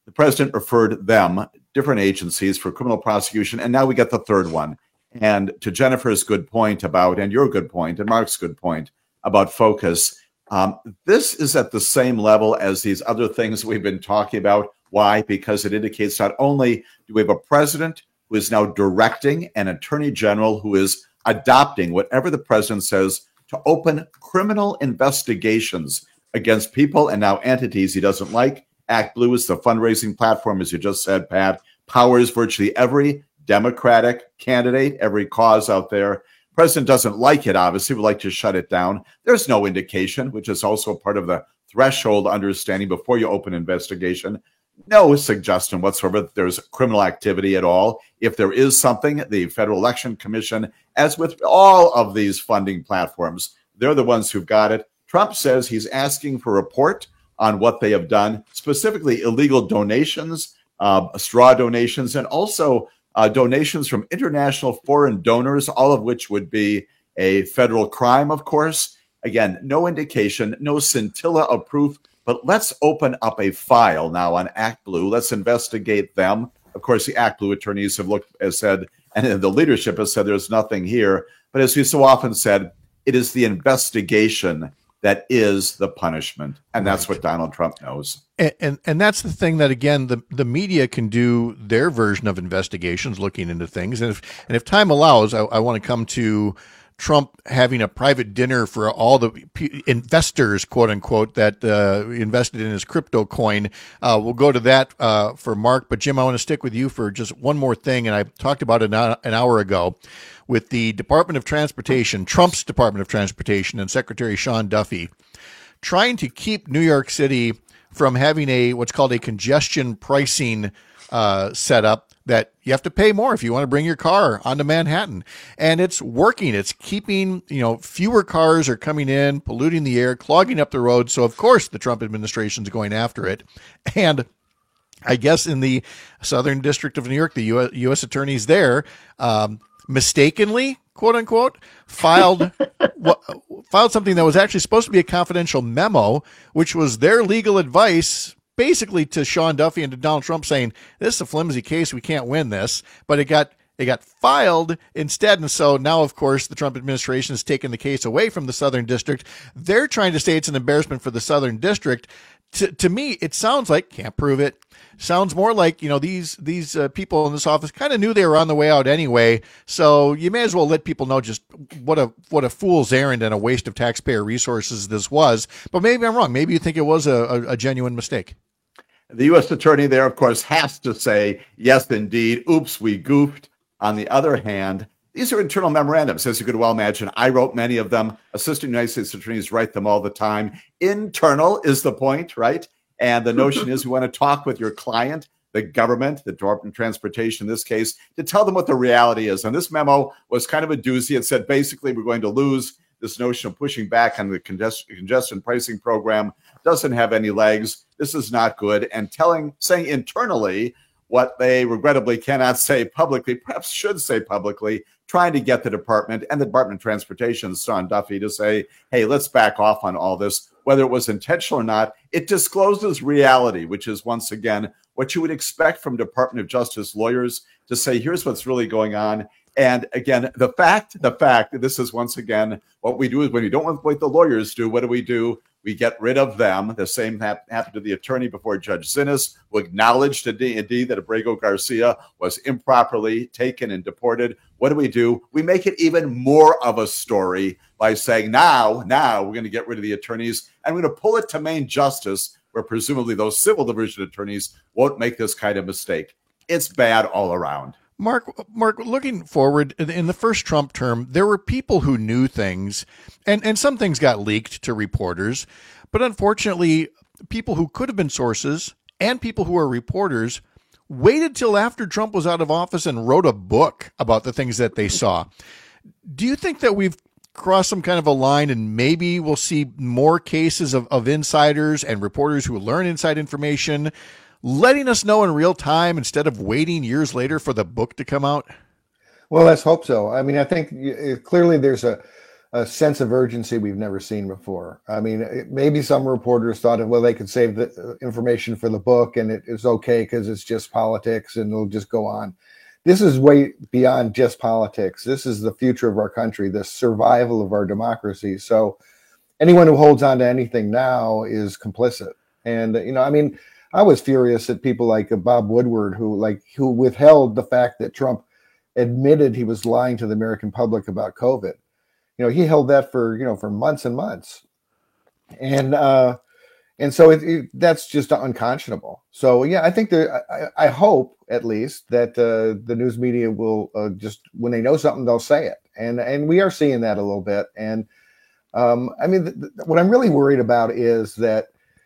[SPEAKER 19] The president referred them, different agencies, for criminal prosecution, and now we get the third one. And to Jennifer's good point about, and your good point, and Mark's good point about focus, um, this is at the same level as these other things we've been talking about. Why? Because it indicates not only do we have a president who is now directing an attorney general who is adopting whatever the president says to open criminal investigations against people and now entities he doesn't like. Act Blue is the fundraising platform, as you just said, Pat, powers virtually every Democratic candidate, every cause out there. President doesn't like it, obviously, would like to shut it down. There's no indication, which is also part of the threshold understanding before you open investigation. No suggestion whatsoever that there's criminal activity at all. If there is something, the Federal Election Commission, as with all of these funding platforms, they're the ones who've got it. Trump says he's asking for a report on what they have done, specifically illegal donations, uh, straw donations, and also uh, donations from international foreign donors, all of which would be a federal crime, of course. Again, no indication, no scintilla of proof, but let's open up a file now on Act Blue. Let's investigate them. Of course, the Act Blue attorneys have looked, as said, and the leadership has said there's nothing here. But as we so often said, it is the investigation that is the punishment. And that's right. What Donald Trump knows.
[SPEAKER 13] And, and and that's the thing that, again, the, the media can do their version of investigations, looking into things. And if, and if time allows, I, I want to come to Trump having a private dinner for all the p- investors, quote unquote, that uh, invested in his crypto coin. Uh, we'll go to that uh, for Mark. But Jim, I want to stick with you for just one more thing. And I talked about it an, an hour ago with the Department of Transportation, Trump's Department of Transportation, and Secretary Sean Duffy trying to keep New York City from having a what's called a congestion pricing uh, setup that you have to pay more if you want to bring your car onto Manhattan. And it's working. It's keeping, you know, fewer cars are coming in, polluting the air, clogging up the roads. So, of course, the Trump administration is going after it. And I guess in the Southern District of New York, the U S, U S attorneys there um, mistakenly, quote unquote, filed what, filed something that was actually supposed to be a confidential memo, which was their legal advice basically to Sean Duffy and to Donald Trump, saying this is a flimsy case, we can't win this, but it got it got filed instead. And so now, of course, the Trump administration has taken the case away from the Southern District. They're trying to say it's an embarrassment for the Southern District. To, to me, it sounds like, can't prove it, sounds more like, you know, these these uh, people in this office kind of knew they were on the way out anyway. So you may as well let people know just what a what a fool's errand and a waste of taxpayer resources this was. But maybe I'm wrong. Maybe you think it was a, a, a genuine mistake.
[SPEAKER 19] The U S attorney there, of course, has to say, yes, indeed. Oops, we goofed. On the other hand, these are internal memorandums, as you could well imagine. I wrote many of them. Assistant United States attorneys write them all the time. Internal is the point, right? And the notion is you want to talk with your client, the government, the Department of Transportation in this case, to tell them what the reality is. And this memo was kind of a doozy. It said, basically, we're going to lose. This notion of pushing back on the congestion, congestion pricing program doesn't have any legs. This is not good. And telling, saying internally what they regrettably cannot say publicly, perhaps should say publicly, trying to get the department and the Department of Transportation, Sean Duffy, to say, hey, let's back off on all this. Whether it was intentional or not, it discloses reality, which is, once again, what you would expect from Department of Justice lawyers to say, here's what's really going on. And again, the fact, the fact, this is once again, what we do is when we don't want what the lawyers do, what do we do? We get rid of them. The same happened to the attorney before Judge Zinnes, who acknowledged indeed that Abrego Garcia was improperly taken and deported. What do we do? We make it even more of a story by saying, now, now we're going to get rid of the attorneys and we're going to pull it to main justice, where presumably those civil division attorneys won't make this kind of mistake. It's bad all around.
[SPEAKER 13] Mark, Mark, looking forward, in the first Trump term, there were people who knew things, and, and some things got leaked to reporters. But unfortunately, people who could have been sources and people who are reporters waited till after Trump was out of office and wrote a book about the things that they saw. Do you think that we've crossed some kind of a line and maybe we'll see more cases of, of insiders and reporters who learn inside information letting us know in real time instead of waiting years later for the book to come out?
[SPEAKER 27] Well, let's hope so. I mean, I think clearly there's a a sense of urgency we've never seen before. I mean, it, maybe some reporters thought, well, they could save the information for the book and it, it's okay because it's just politics and it'll just go on. This is way beyond just politics. This is the future of our country, the survival of our democracy. So anyone who holds on to anything now is complicit. And, you know, I mean, I was furious at people like Bob Woodward, who like who withheld the fact that Trump admitted he was lying to the American public about COVID. You know, he held that for, you know, for months and months. And, uh, and so it, it, that's just unconscionable. So, yeah, I think there, I, I hope at least that uh, the news media will uh, just, when they know something, they'll say it. And, and we are seeing that a little bit. And um, I mean, th- th- what I'm really worried about is that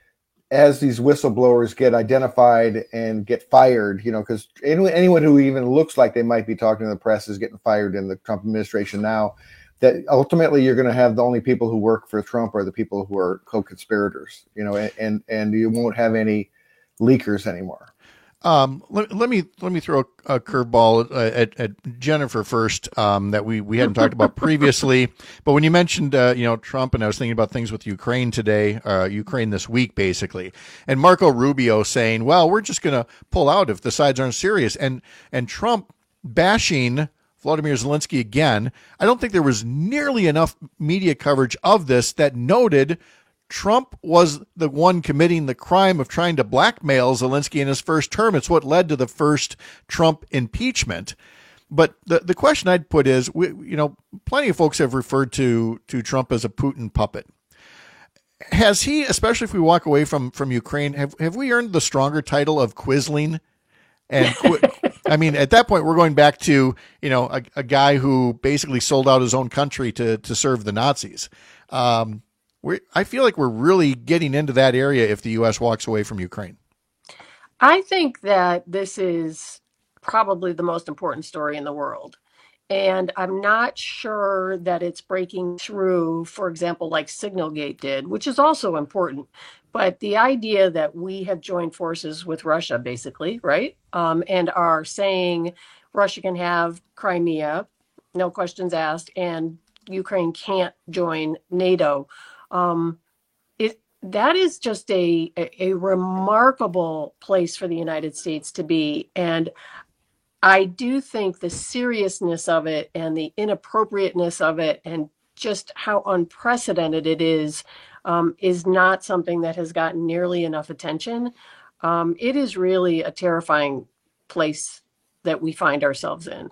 [SPEAKER 27] as these whistleblowers get identified and get fired, you know, because anyone, anyone who even looks like they might be talking to the press is getting fired in the Trump administration now, that ultimately you're going to have the only people who work for Trump are the people who are co-conspirators, you know, and, and, and you won't have any leakers anymore.
[SPEAKER 13] Um, let, let me let me throw a, a curveball at, at Jennifer first um, that we, we hadn't talked about previously. But when you mentioned uh, you know Trump, and I was thinking about things with Ukraine today, uh, Ukraine this week basically, and Marco Rubio saying, "Well, we're just going to pull out if the sides aren't serious," and and Trump bashing Volodymyr Zelensky again. I don't think there was nearly enough media coverage of this that noted Trump was the one committing the crime of trying to blackmail Zelensky in his first term. It's what led to the first Trump impeachment. But the, the question I'd put is, we, you know, plenty of folks have referred to, to Trump as a Putin puppet. Has he, especially if we walk away from, from Ukraine, have, have we earned the stronger title of Quisling? And I mean, at that point, we're going back to, you know, a, a guy who basically sold out his own country to, to serve the Nazis. Um, we I feel like we're really getting into that area if the U S walks away from Ukraine.
[SPEAKER 26] I think that this is probably the most important story in the world. And I'm not sure that it's breaking through, for example, like Signalgate did, which is also important. But the idea that we have joined forces with Russia, basically, right, um, and are saying Russia can have Crimea, no questions asked, and Ukraine can't join NATO. Um, it that is just a, a a remarkable place for the United States to be, and I do think the seriousness of it and the inappropriateness of it and just how unprecedented it is um, is not something that has gotten nearly enough attention. Um, it is really a terrifying place that we find ourselves in.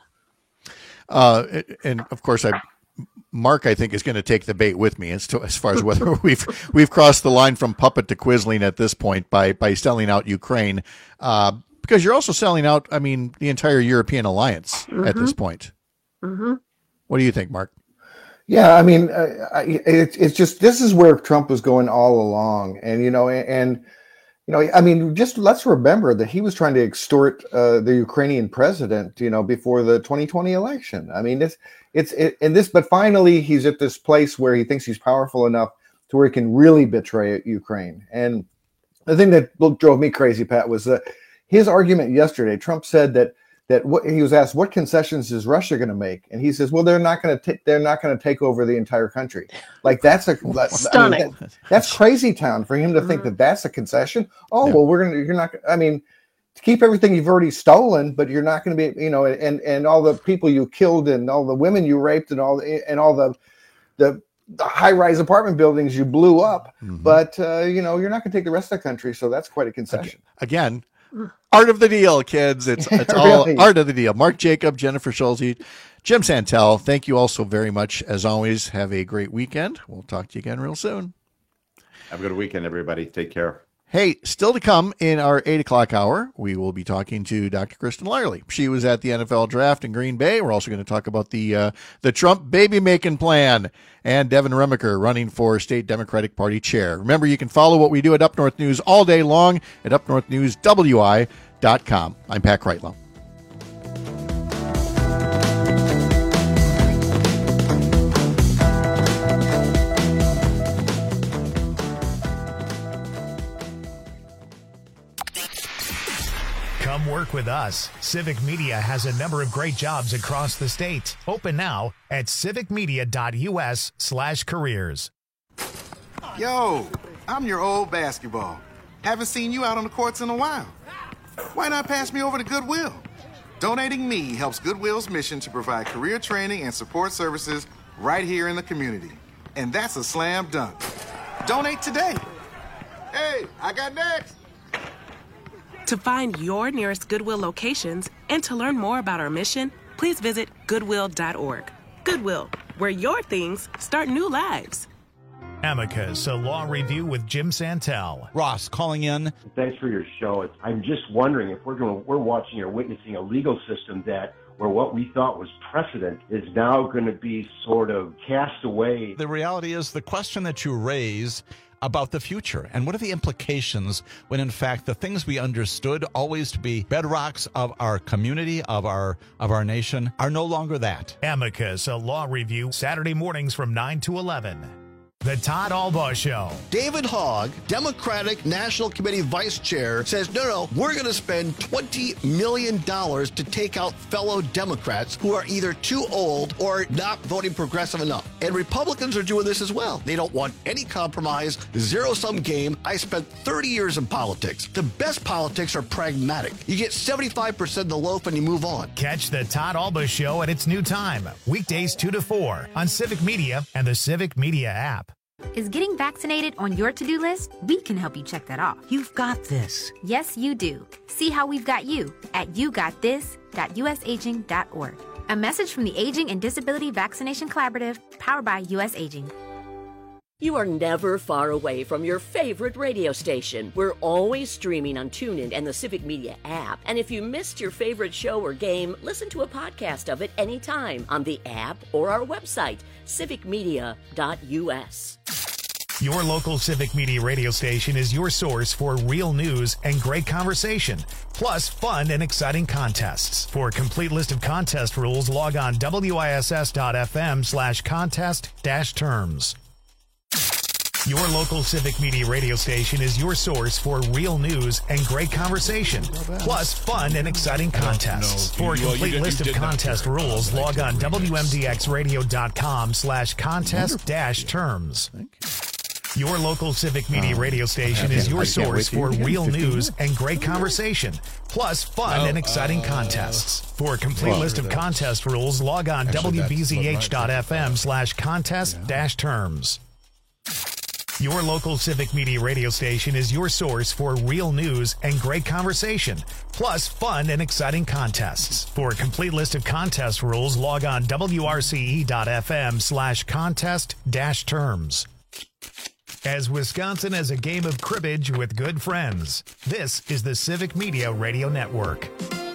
[SPEAKER 13] Uh, and of course, I, Mark, I think, is going to take the bait with me as to as far as whether we've we've crossed the line from puppet to Quisling at this point by by selling out Ukraine. Uh, Because you're also selling out, I mean, the entire European alliance mm-hmm. at this point.
[SPEAKER 26] Mm-hmm.
[SPEAKER 13] What do you think, Mark?
[SPEAKER 27] Yeah, I mean, uh, I, it, it's just, this is where Trump was going all along. And, you know, and, and you know, I mean, just let's remember that he was trying to extort uh, the Ukrainian president, you know, before the twenty twenty election. I mean, it's, it's, it, and this, but finally he's at this place where he thinks he's powerful enough to where he can really betray Ukraine. And the thing that drove me crazy, Pat, was that his argument yesterday, Trump said that that what he was asked, what concessions is Russia going to make? And he says, well, they're not going to they're not going to take over the entire country. Like that's a
[SPEAKER 26] stunning.
[SPEAKER 27] I mean, that, that's crazy town for him to think that that's a concession. Oh, yeah. Well, we're going to you're not. I mean, to keep everything you've already stolen, but you're not going to be, you know, and and all the people you killed and all the women you raped and all and all the the the high-rise apartment buildings you blew up. Mm-hmm. But uh, you know, you're not going to take the rest of the country. So that's quite a concession.
[SPEAKER 13] Again. Art of the deal, kids. It's it's all really? Art of the deal. Mark Jacob, Jennifer Schulte, Jim Santel, thank you all so very much. As always, have a great weekend. We'll talk to you again real soon.
[SPEAKER 19] Have a good weekend, everybody. Take care.
[SPEAKER 13] Hey, still to come in our eight o'clock hour, we will be talking to Doctor Kristen Lyerly. She was at the N F L draft in Green Bay. We're also going to talk about the uh, the Trump baby-making plan and Devin Remiker running for state Democratic Party chair. Remember, you can follow what we do at Up North News all day long at up north news w i dot com. I'm Pat Kreitlow.
[SPEAKER 2] Come work with us. Civic Media has a number of great jobs across the state. Open now at civicmedia.us slash careers.
[SPEAKER 14] Yo, I'm your old basketball. Haven't seen you out on the courts in a while. Why not pass me over to Goodwill? Donating me helps Goodwill's mission to provide career training and support services right here in the community. And that's a slam dunk. Donate today. Hey, I got next.
[SPEAKER 15] To find your nearest Goodwill locations and to learn more about our mission, please visit goodwill dot org. Goodwill, where your things start new lives.
[SPEAKER 2] Amicus, a law review with Jim Santel.
[SPEAKER 24] Ross calling in.
[SPEAKER 16] Thanks for your show. It's, I'm just wondering if we're going, we're watching or witnessing a legal system that where what we thought was precedent is now going to be sort of cast away.
[SPEAKER 24] The reality is the question that you raise about the future and what are the implications when in fact the things we understood always to be bedrocks of our community, of our of our nation, are no longer that.
[SPEAKER 2] Amicus, a law review, Saturday mornings from nine to eleven. The Todd Albaugh Show.
[SPEAKER 17] David Hogg, Democratic National Committee Vice Chair, says, no, no, we're going to spend twenty million dollars to take out fellow Democrats who are either too old or not voting progressive enough. And Republicans are doing this as well. They don't want any compromise, zero-sum game. I spent thirty years in politics. The best politics are pragmatic. You get seventy-five percent of the loaf and you move on.
[SPEAKER 2] Catch the Todd Albaugh Show at its new time, weekdays two to four on Civic Media and the Civic Media app.
[SPEAKER 18] Is getting vaccinated on your to-do list? We can help you check that off. You've got this. Yes, you do. See how we've got you at you got this dot u s aging dot org. A message from the Aging and Disability Vaccination Collaborative, powered by U S Aging.
[SPEAKER 11] You are never far away from your favorite radio station. We're always streaming on TuneIn and the Civic Media app. And if you missed your favorite show or game, listen to a podcast of it anytime on the app or our website, civic media dot u s.
[SPEAKER 2] Your local Civic Media radio station is your source for real news and great conversation, plus fun and exciting contests. For a complete list of contest rules, log on w i s s dot f m slash contest dash terms. Your local Civic Media radio station is your source for real news and great conversation, plus fun and exciting contests. For a complete list of contest rules, log on w m d x radio dot com slash contest dash terms. Your local Civic Media radio station is your source for real news and great conversation, plus fun and exciting contests. For a complete list of contest rules, log on w b z h dot f m slash contest dash terms. Your local Civic Media radio station is your source for real news and great conversation, plus fun and exciting contests. For a complete list of contest rules, log on w r c e dot f m slash contest dash terms. As Wisconsin has a game of cribbage with good friends, this is the Civic Media Radio Network.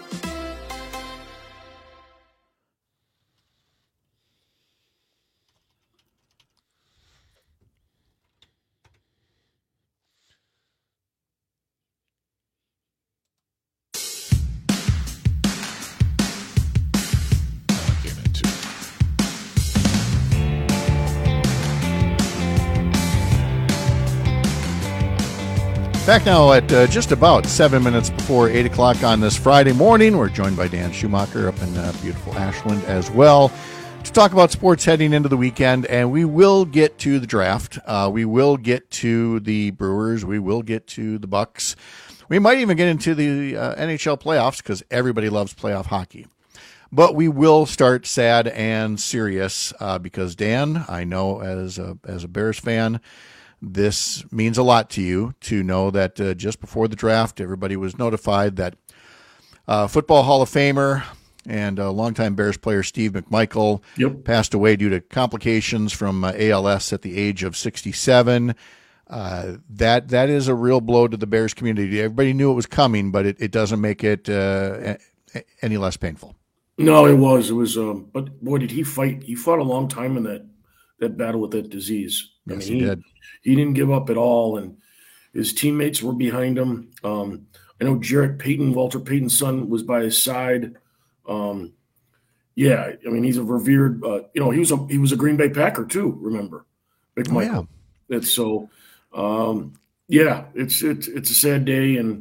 [SPEAKER 13] Back now at uh, just about seven minutes before eight o'clock on this Friday morning. We're joined by Dan Schumacher up in uh, beautiful Ashland as well to talk about sports heading into the weekend. And we will get to the draft. Uh, we will get to the Brewers. We will get to the Bucks. We might even get into the uh, N H L playoffs because everybody loves playoff hockey. But we will start sad and serious uh, because, Dan, I know as a, as a Bears fan, this means a lot to you to know that uh, just before the draft, everybody was notified that uh, Football Hall of Famer and uh, longtime Bears player Steve McMichael yep. passed away due to complications from uh, A L S at the age of sixty-seven. Uh, that that is a real blow to the Bears community. Everybody knew it was coming, but it, it doesn't make it uh, any less painful.
[SPEAKER 20] No, it was. It was. Um, but boy, did he fight! He fought a long time in that that battle with that disease.
[SPEAKER 13] Yes,
[SPEAKER 20] I mean,
[SPEAKER 13] he, he did.
[SPEAKER 20] He didn't give up at all, and his teammates were behind him. Um, I know Jarrett Payton, Walter Payton's son, was by his side. Um, yeah, I mean, he's a revered. Uh, you know, he was a he was a Green Bay Packer too. Remember, McMichael. Oh, yeah. It's so. Um, yeah, it's it's it's a sad day, and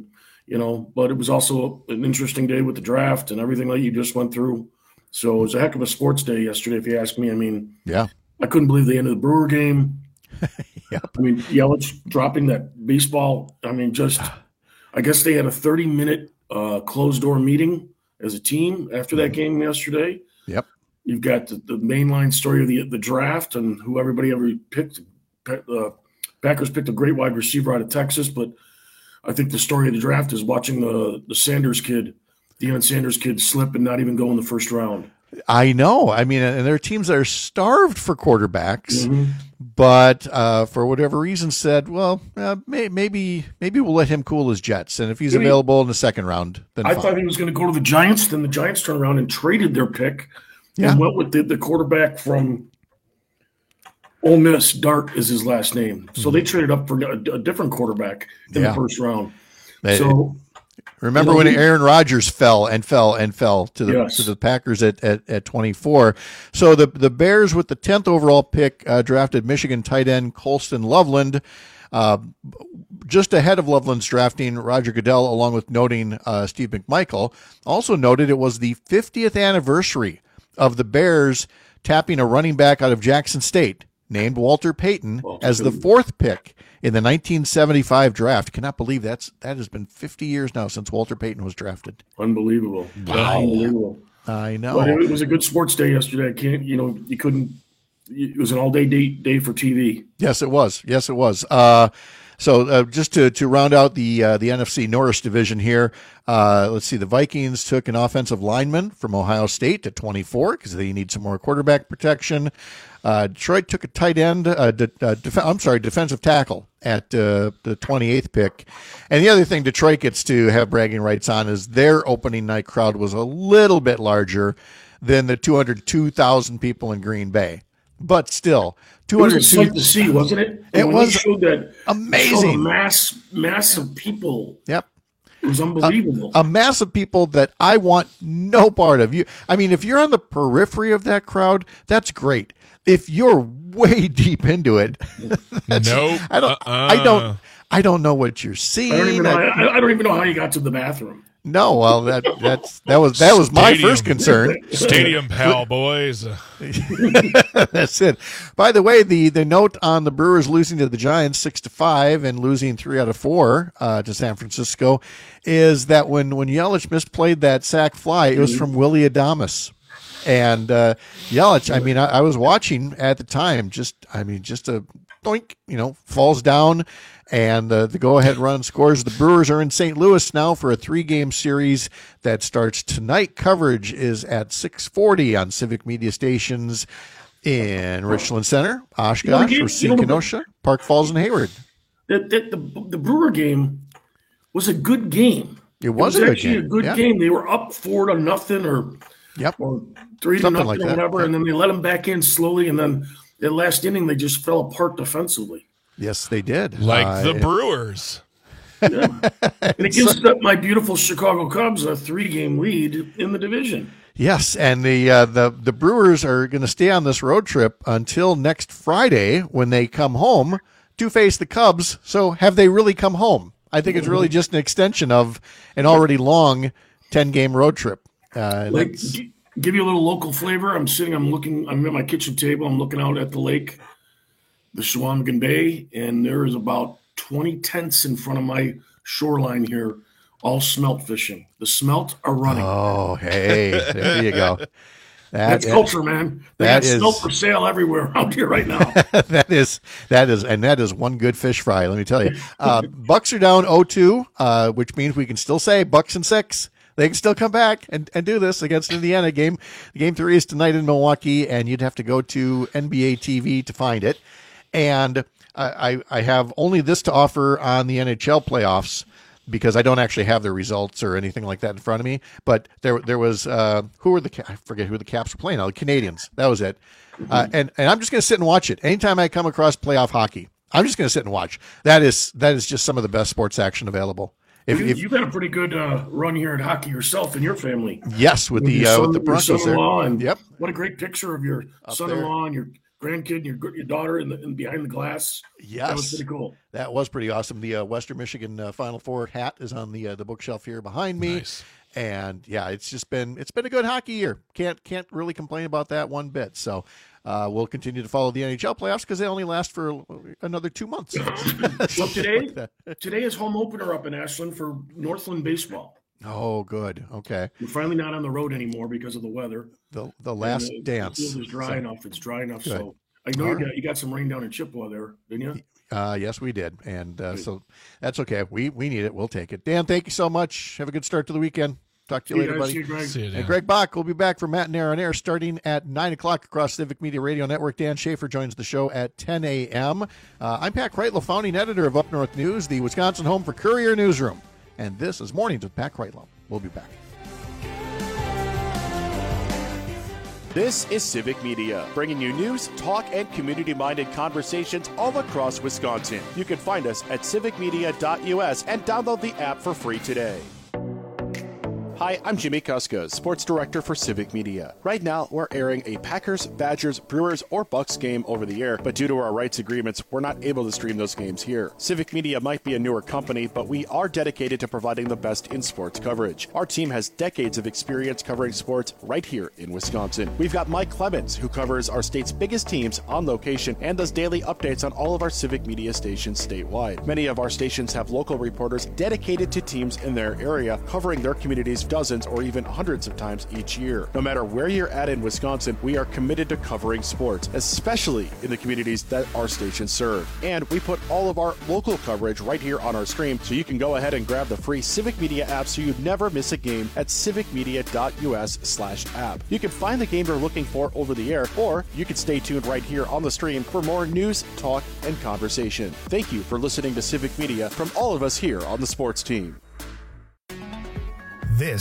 [SPEAKER 20] you know, but it was also an interesting day with the draft and everything that you just went through. So it was a heck of a sports day yesterday, if you ask me. I mean,
[SPEAKER 13] yeah,
[SPEAKER 20] I couldn't believe the end of the Brewer game.
[SPEAKER 13] Yep.
[SPEAKER 20] I mean, Yelich dropping that baseball. I mean, just, I guess they had a thirty minute uh, closed door meeting as a team after that game yesterday.
[SPEAKER 13] Yep.
[SPEAKER 20] You've got the, the mainline story of the the draft and who everybody ever picked. Uh, Packers picked a great wide receiver out of Texas, but I think the story of the draft is watching the the Sanders kid, Deion Sanders kid, slip and not even go in the first round.
[SPEAKER 13] I know. I mean, and there are teams that are starved for quarterbacks,
[SPEAKER 20] Mm-hmm.
[SPEAKER 13] but uh, for whatever reason said, well, uh, may, maybe maybe we'll let him cool his jets, and if he's
[SPEAKER 20] Maybe-
[SPEAKER 13] available in the second round, then
[SPEAKER 20] I
[SPEAKER 13] fine.
[SPEAKER 20] thought he was going to go to the Giants. Then the Giants turned around and traded their pick
[SPEAKER 13] Yeah.
[SPEAKER 20] and went with the, the quarterback from Ole Miss. Dart is his last name. So they traded up for a, a different quarterback in
[SPEAKER 13] Yeah.
[SPEAKER 20] the first round.
[SPEAKER 13] They-
[SPEAKER 20] So
[SPEAKER 13] Remember
[SPEAKER 20] you know,
[SPEAKER 13] when
[SPEAKER 20] he-
[SPEAKER 13] Aaron Rodgers fell and fell and fell to the
[SPEAKER 20] Yes.
[SPEAKER 13] to the Packers at, at, at twenty-four. So the the Bears with the tenth overall pick uh, drafted Michigan tight end Colston Loveland. Uh, just ahead of Loveland's drafting, Roger Goodell, along with noting uh, Steve McMichael, also noted it was the fiftieth anniversary of the Bears tapping a running back out of Jackson State named Walter Payton as the fourth pick in the nineteen seventy-five draft. Cannot believe that's that has been fifty years now since Walter Payton was drafted.
[SPEAKER 20] unbelievable.
[SPEAKER 13] Wow.
[SPEAKER 20] Unbelievable.
[SPEAKER 13] I know.
[SPEAKER 20] But it, it was a good sports day yesterday. I can't, you know, you couldn't, it was an all day day, day for T V.
[SPEAKER 13] Yes, it was. Yes, it was. Uh, so uh, just to, to round out the uh, the N F C Norris division here, uh, let's see. The Vikings took an offensive lineman from Ohio State at twenty-four because they need some more quarterback protection. Uh, Detroit took a tight end. Uh, de- uh, def- I'm sorry, defensive tackle at uh, the twenty-eighth pick. And the other thing Detroit gets to have bragging rights on is their opening night crowd was a little bit larger than the two hundred two thousand people in Green Bay. But still,
[SPEAKER 20] It was a sight to see, wasn't it?
[SPEAKER 13] It
[SPEAKER 20] When
[SPEAKER 13] was
[SPEAKER 20] they showed that
[SPEAKER 13] amazing.
[SPEAKER 20] showed a mass, mass of people.
[SPEAKER 13] Yep.
[SPEAKER 20] It was unbelievable.
[SPEAKER 13] A, a mass of people that I want no part of. You, I mean, if you're on the periphery of that crowd, that's great. If you're way deep into it, that's,
[SPEAKER 3] Nope.
[SPEAKER 13] I don't. I don't. I don't know what you're seeing.
[SPEAKER 20] I don't even know.
[SPEAKER 13] I-
[SPEAKER 20] I, I don't even know how you got to the bathroom.
[SPEAKER 13] no, well, that that's that was that was my
[SPEAKER 3] Stadium.
[SPEAKER 13] first concern.
[SPEAKER 3] Stadium pal, boys.
[SPEAKER 13] That's it. By the way, the, the note on the Brewers losing to the Giants six to five and losing three out of four uh, to San Francisco is that when when Yelich misplayed that sac fly, it was from Willie Adames. And uh, Yelich, I mean, I, I was watching at the time. Just, I mean, just a doink, you know, falls down, and uh, the go-ahead run scores. The Brewers are in Saint Louis now for a three-game series that starts tonight. Coverage is at six forty on Civic Media Stations in Richland Center, Oshkosh,
[SPEAKER 20] You know, the game-
[SPEAKER 13] Racine,
[SPEAKER 20] you know, the-
[SPEAKER 13] Kenosha, Park Falls, and Hayward.
[SPEAKER 20] That, that the the Brewer game was a good game.
[SPEAKER 13] It was a good
[SPEAKER 20] actually
[SPEAKER 13] game,
[SPEAKER 20] a good
[SPEAKER 13] yeah.
[SPEAKER 20] game. They were up four to nothing, or
[SPEAKER 13] Yep.
[SPEAKER 20] or three to
[SPEAKER 13] Something
[SPEAKER 20] nothing,
[SPEAKER 13] like
[SPEAKER 20] or
[SPEAKER 13] that,
[SPEAKER 20] whatever,
[SPEAKER 13] yeah.
[SPEAKER 20] and then they let them back in slowly, and then the last inning they just fell apart defensively.
[SPEAKER 13] Yes, they did.
[SPEAKER 3] Like
[SPEAKER 13] Uh,
[SPEAKER 3] the Brewers.
[SPEAKER 20] And it gives the, my beautiful Chicago Cubs a three-game lead in the division.
[SPEAKER 13] Yes, and the uh, the the Brewers are going to stay on this road trip until next Friday when they come home to face the Cubs. So have they really come home? I think it's really just an extension of an already long ten-game road trip. Uh,
[SPEAKER 20] Like,
[SPEAKER 13] that's-
[SPEAKER 20] g- give you a little local flavor. I'm sitting, I'm looking, I'm at my kitchen table. I'm looking out at the lake, the Chequamegon Bay, and there is about twenty tents in front of my shoreline here, all smelt fishing. The smelt are running.
[SPEAKER 13] oh, hey, there you go. That
[SPEAKER 20] That's
[SPEAKER 13] is-
[SPEAKER 20] culture, man. They
[SPEAKER 13] that
[SPEAKER 20] got
[SPEAKER 13] is-
[SPEAKER 20] smelt for sale everywhere around here right now.
[SPEAKER 13] that is that is and that is one good fish fry. Let me tell you, uh, Bucks are down oh two, uh, which means we can still say Bucks and six. They can still come back and, and do this against Indiana. Game game three is tonight in Milwaukee, and you'd have to go to N B A T V to find it. And I, I I have only this to offer on the N H L playoffs because I don't actually have the results or anything like that in front of me. But there there was uh, who were the Ca- I forget who the Caps were playing. Oh, the Canadians. That was it. Uh, and and I'm just going to sit and watch it. Anytime I come across playoff hockey, I'm just going to sit and watch. That is that is just some of the best sports action available. If,
[SPEAKER 20] you,
[SPEAKER 13] if,
[SPEAKER 20] you've had a pretty good uh, run here at hockey yourself and your family.
[SPEAKER 13] yes, with the
[SPEAKER 20] your
[SPEAKER 13] uh,
[SPEAKER 20] son-
[SPEAKER 13] with the
[SPEAKER 20] your
[SPEAKER 13] Broncos there.
[SPEAKER 20] son-in-law, and
[SPEAKER 13] Yep.
[SPEAKER 20] What a great picture of your son-in-law and your grandkid and your your daughter in the in behind the glass.
[SPEAKER 13] Yes,
[SPEAKER 20] that was pretty cool.
[SPEAKER 13] That was pretty awesome. The uh, Western Michigan uh, Final Four hat is on the uh, the bookshelf here behind me.
[SPEAKER 3] Nice.
[SPEAKER 13] And yeah, it's just been it's been a good hockey year. Can't can't really complain about that one bit. So uh, we'll continue to follow the N H L playoffs because they only last for another two months.
[SPEAKER 20] Well, today today is home opener up in Ashland for Northland baseball.
[SPEAKER 13] Oh, good. Okay.
[SPEAKER 20] We're finally not on the road anymore because of the weather.
[SPEAKER 13] The the last
[SPEAKER 20] the,
[SPEAKER 13] dance.
[SPEAKER 20] The field is dry so, enough. It's dry enough. Good. So I know you got, you got some rain down in Chippewa there, didn't you?
[SPEAKER 13] Uh, yes, we did. And uh, so that's okay. We we need it. We'll take it. Dan, thank you so much. Have a good start to the weekend. Talk to you, you later, buddy.
[SPEAKER 20] See you, Greg.
[SPEAKER 3] See you,
[SPEAKER 13] and Greg Bach will be back for Matt and Aaron on Air starting at nine o'clock across Civic Media Radio Network. Dan Schaefer joins the show at ten a.m. Uh, I'm Pat Kreitlow, founding editor of Up North News, the Wisconsin home for Courier Newsroom. And this is Mornings with Pat Kreitlow. We'll be back.
[SPEAKER 1] This is Civic Media, bringing you news, talk, and community-minded conversations all across Wisconsin. You can find us at civic media dot u s and download the app for free today. Hi, I'm Jimmy Kuska, Sports Director for Civic Media. Right now, we're airing a Packers, Badgers, Brewers, or Bucks game over the air, but due to our rights agreements, we're not able to stream those games here. Civic Media might be a newer company, but we are dedicated to providing the best in sports coverage. Our team has decades of experience covering sports right here in Wisconsin. We've got Mike Clemens, who covers our state's biggest teams on location and does daily updates on all of our Civic Media stations statewide. Many of our stations have local reporters dedicated to teams in their area, covering their communities dozens or even hundreds of times each year. No matter where you're at in Wisconsin, we are committed to covering sports, especially in the communities that our stations serve. And we put all of our local coverage right here on our stream, so you can go ahead and grab the free Civic Media app so you never miss a game at civic media dot u s slash app. You can find the game you're looking for over the air, or you can stay tuned right here on the stream for more news, talk, and conversation. Thank you for listening to Civic Media from all of us here on the sports team.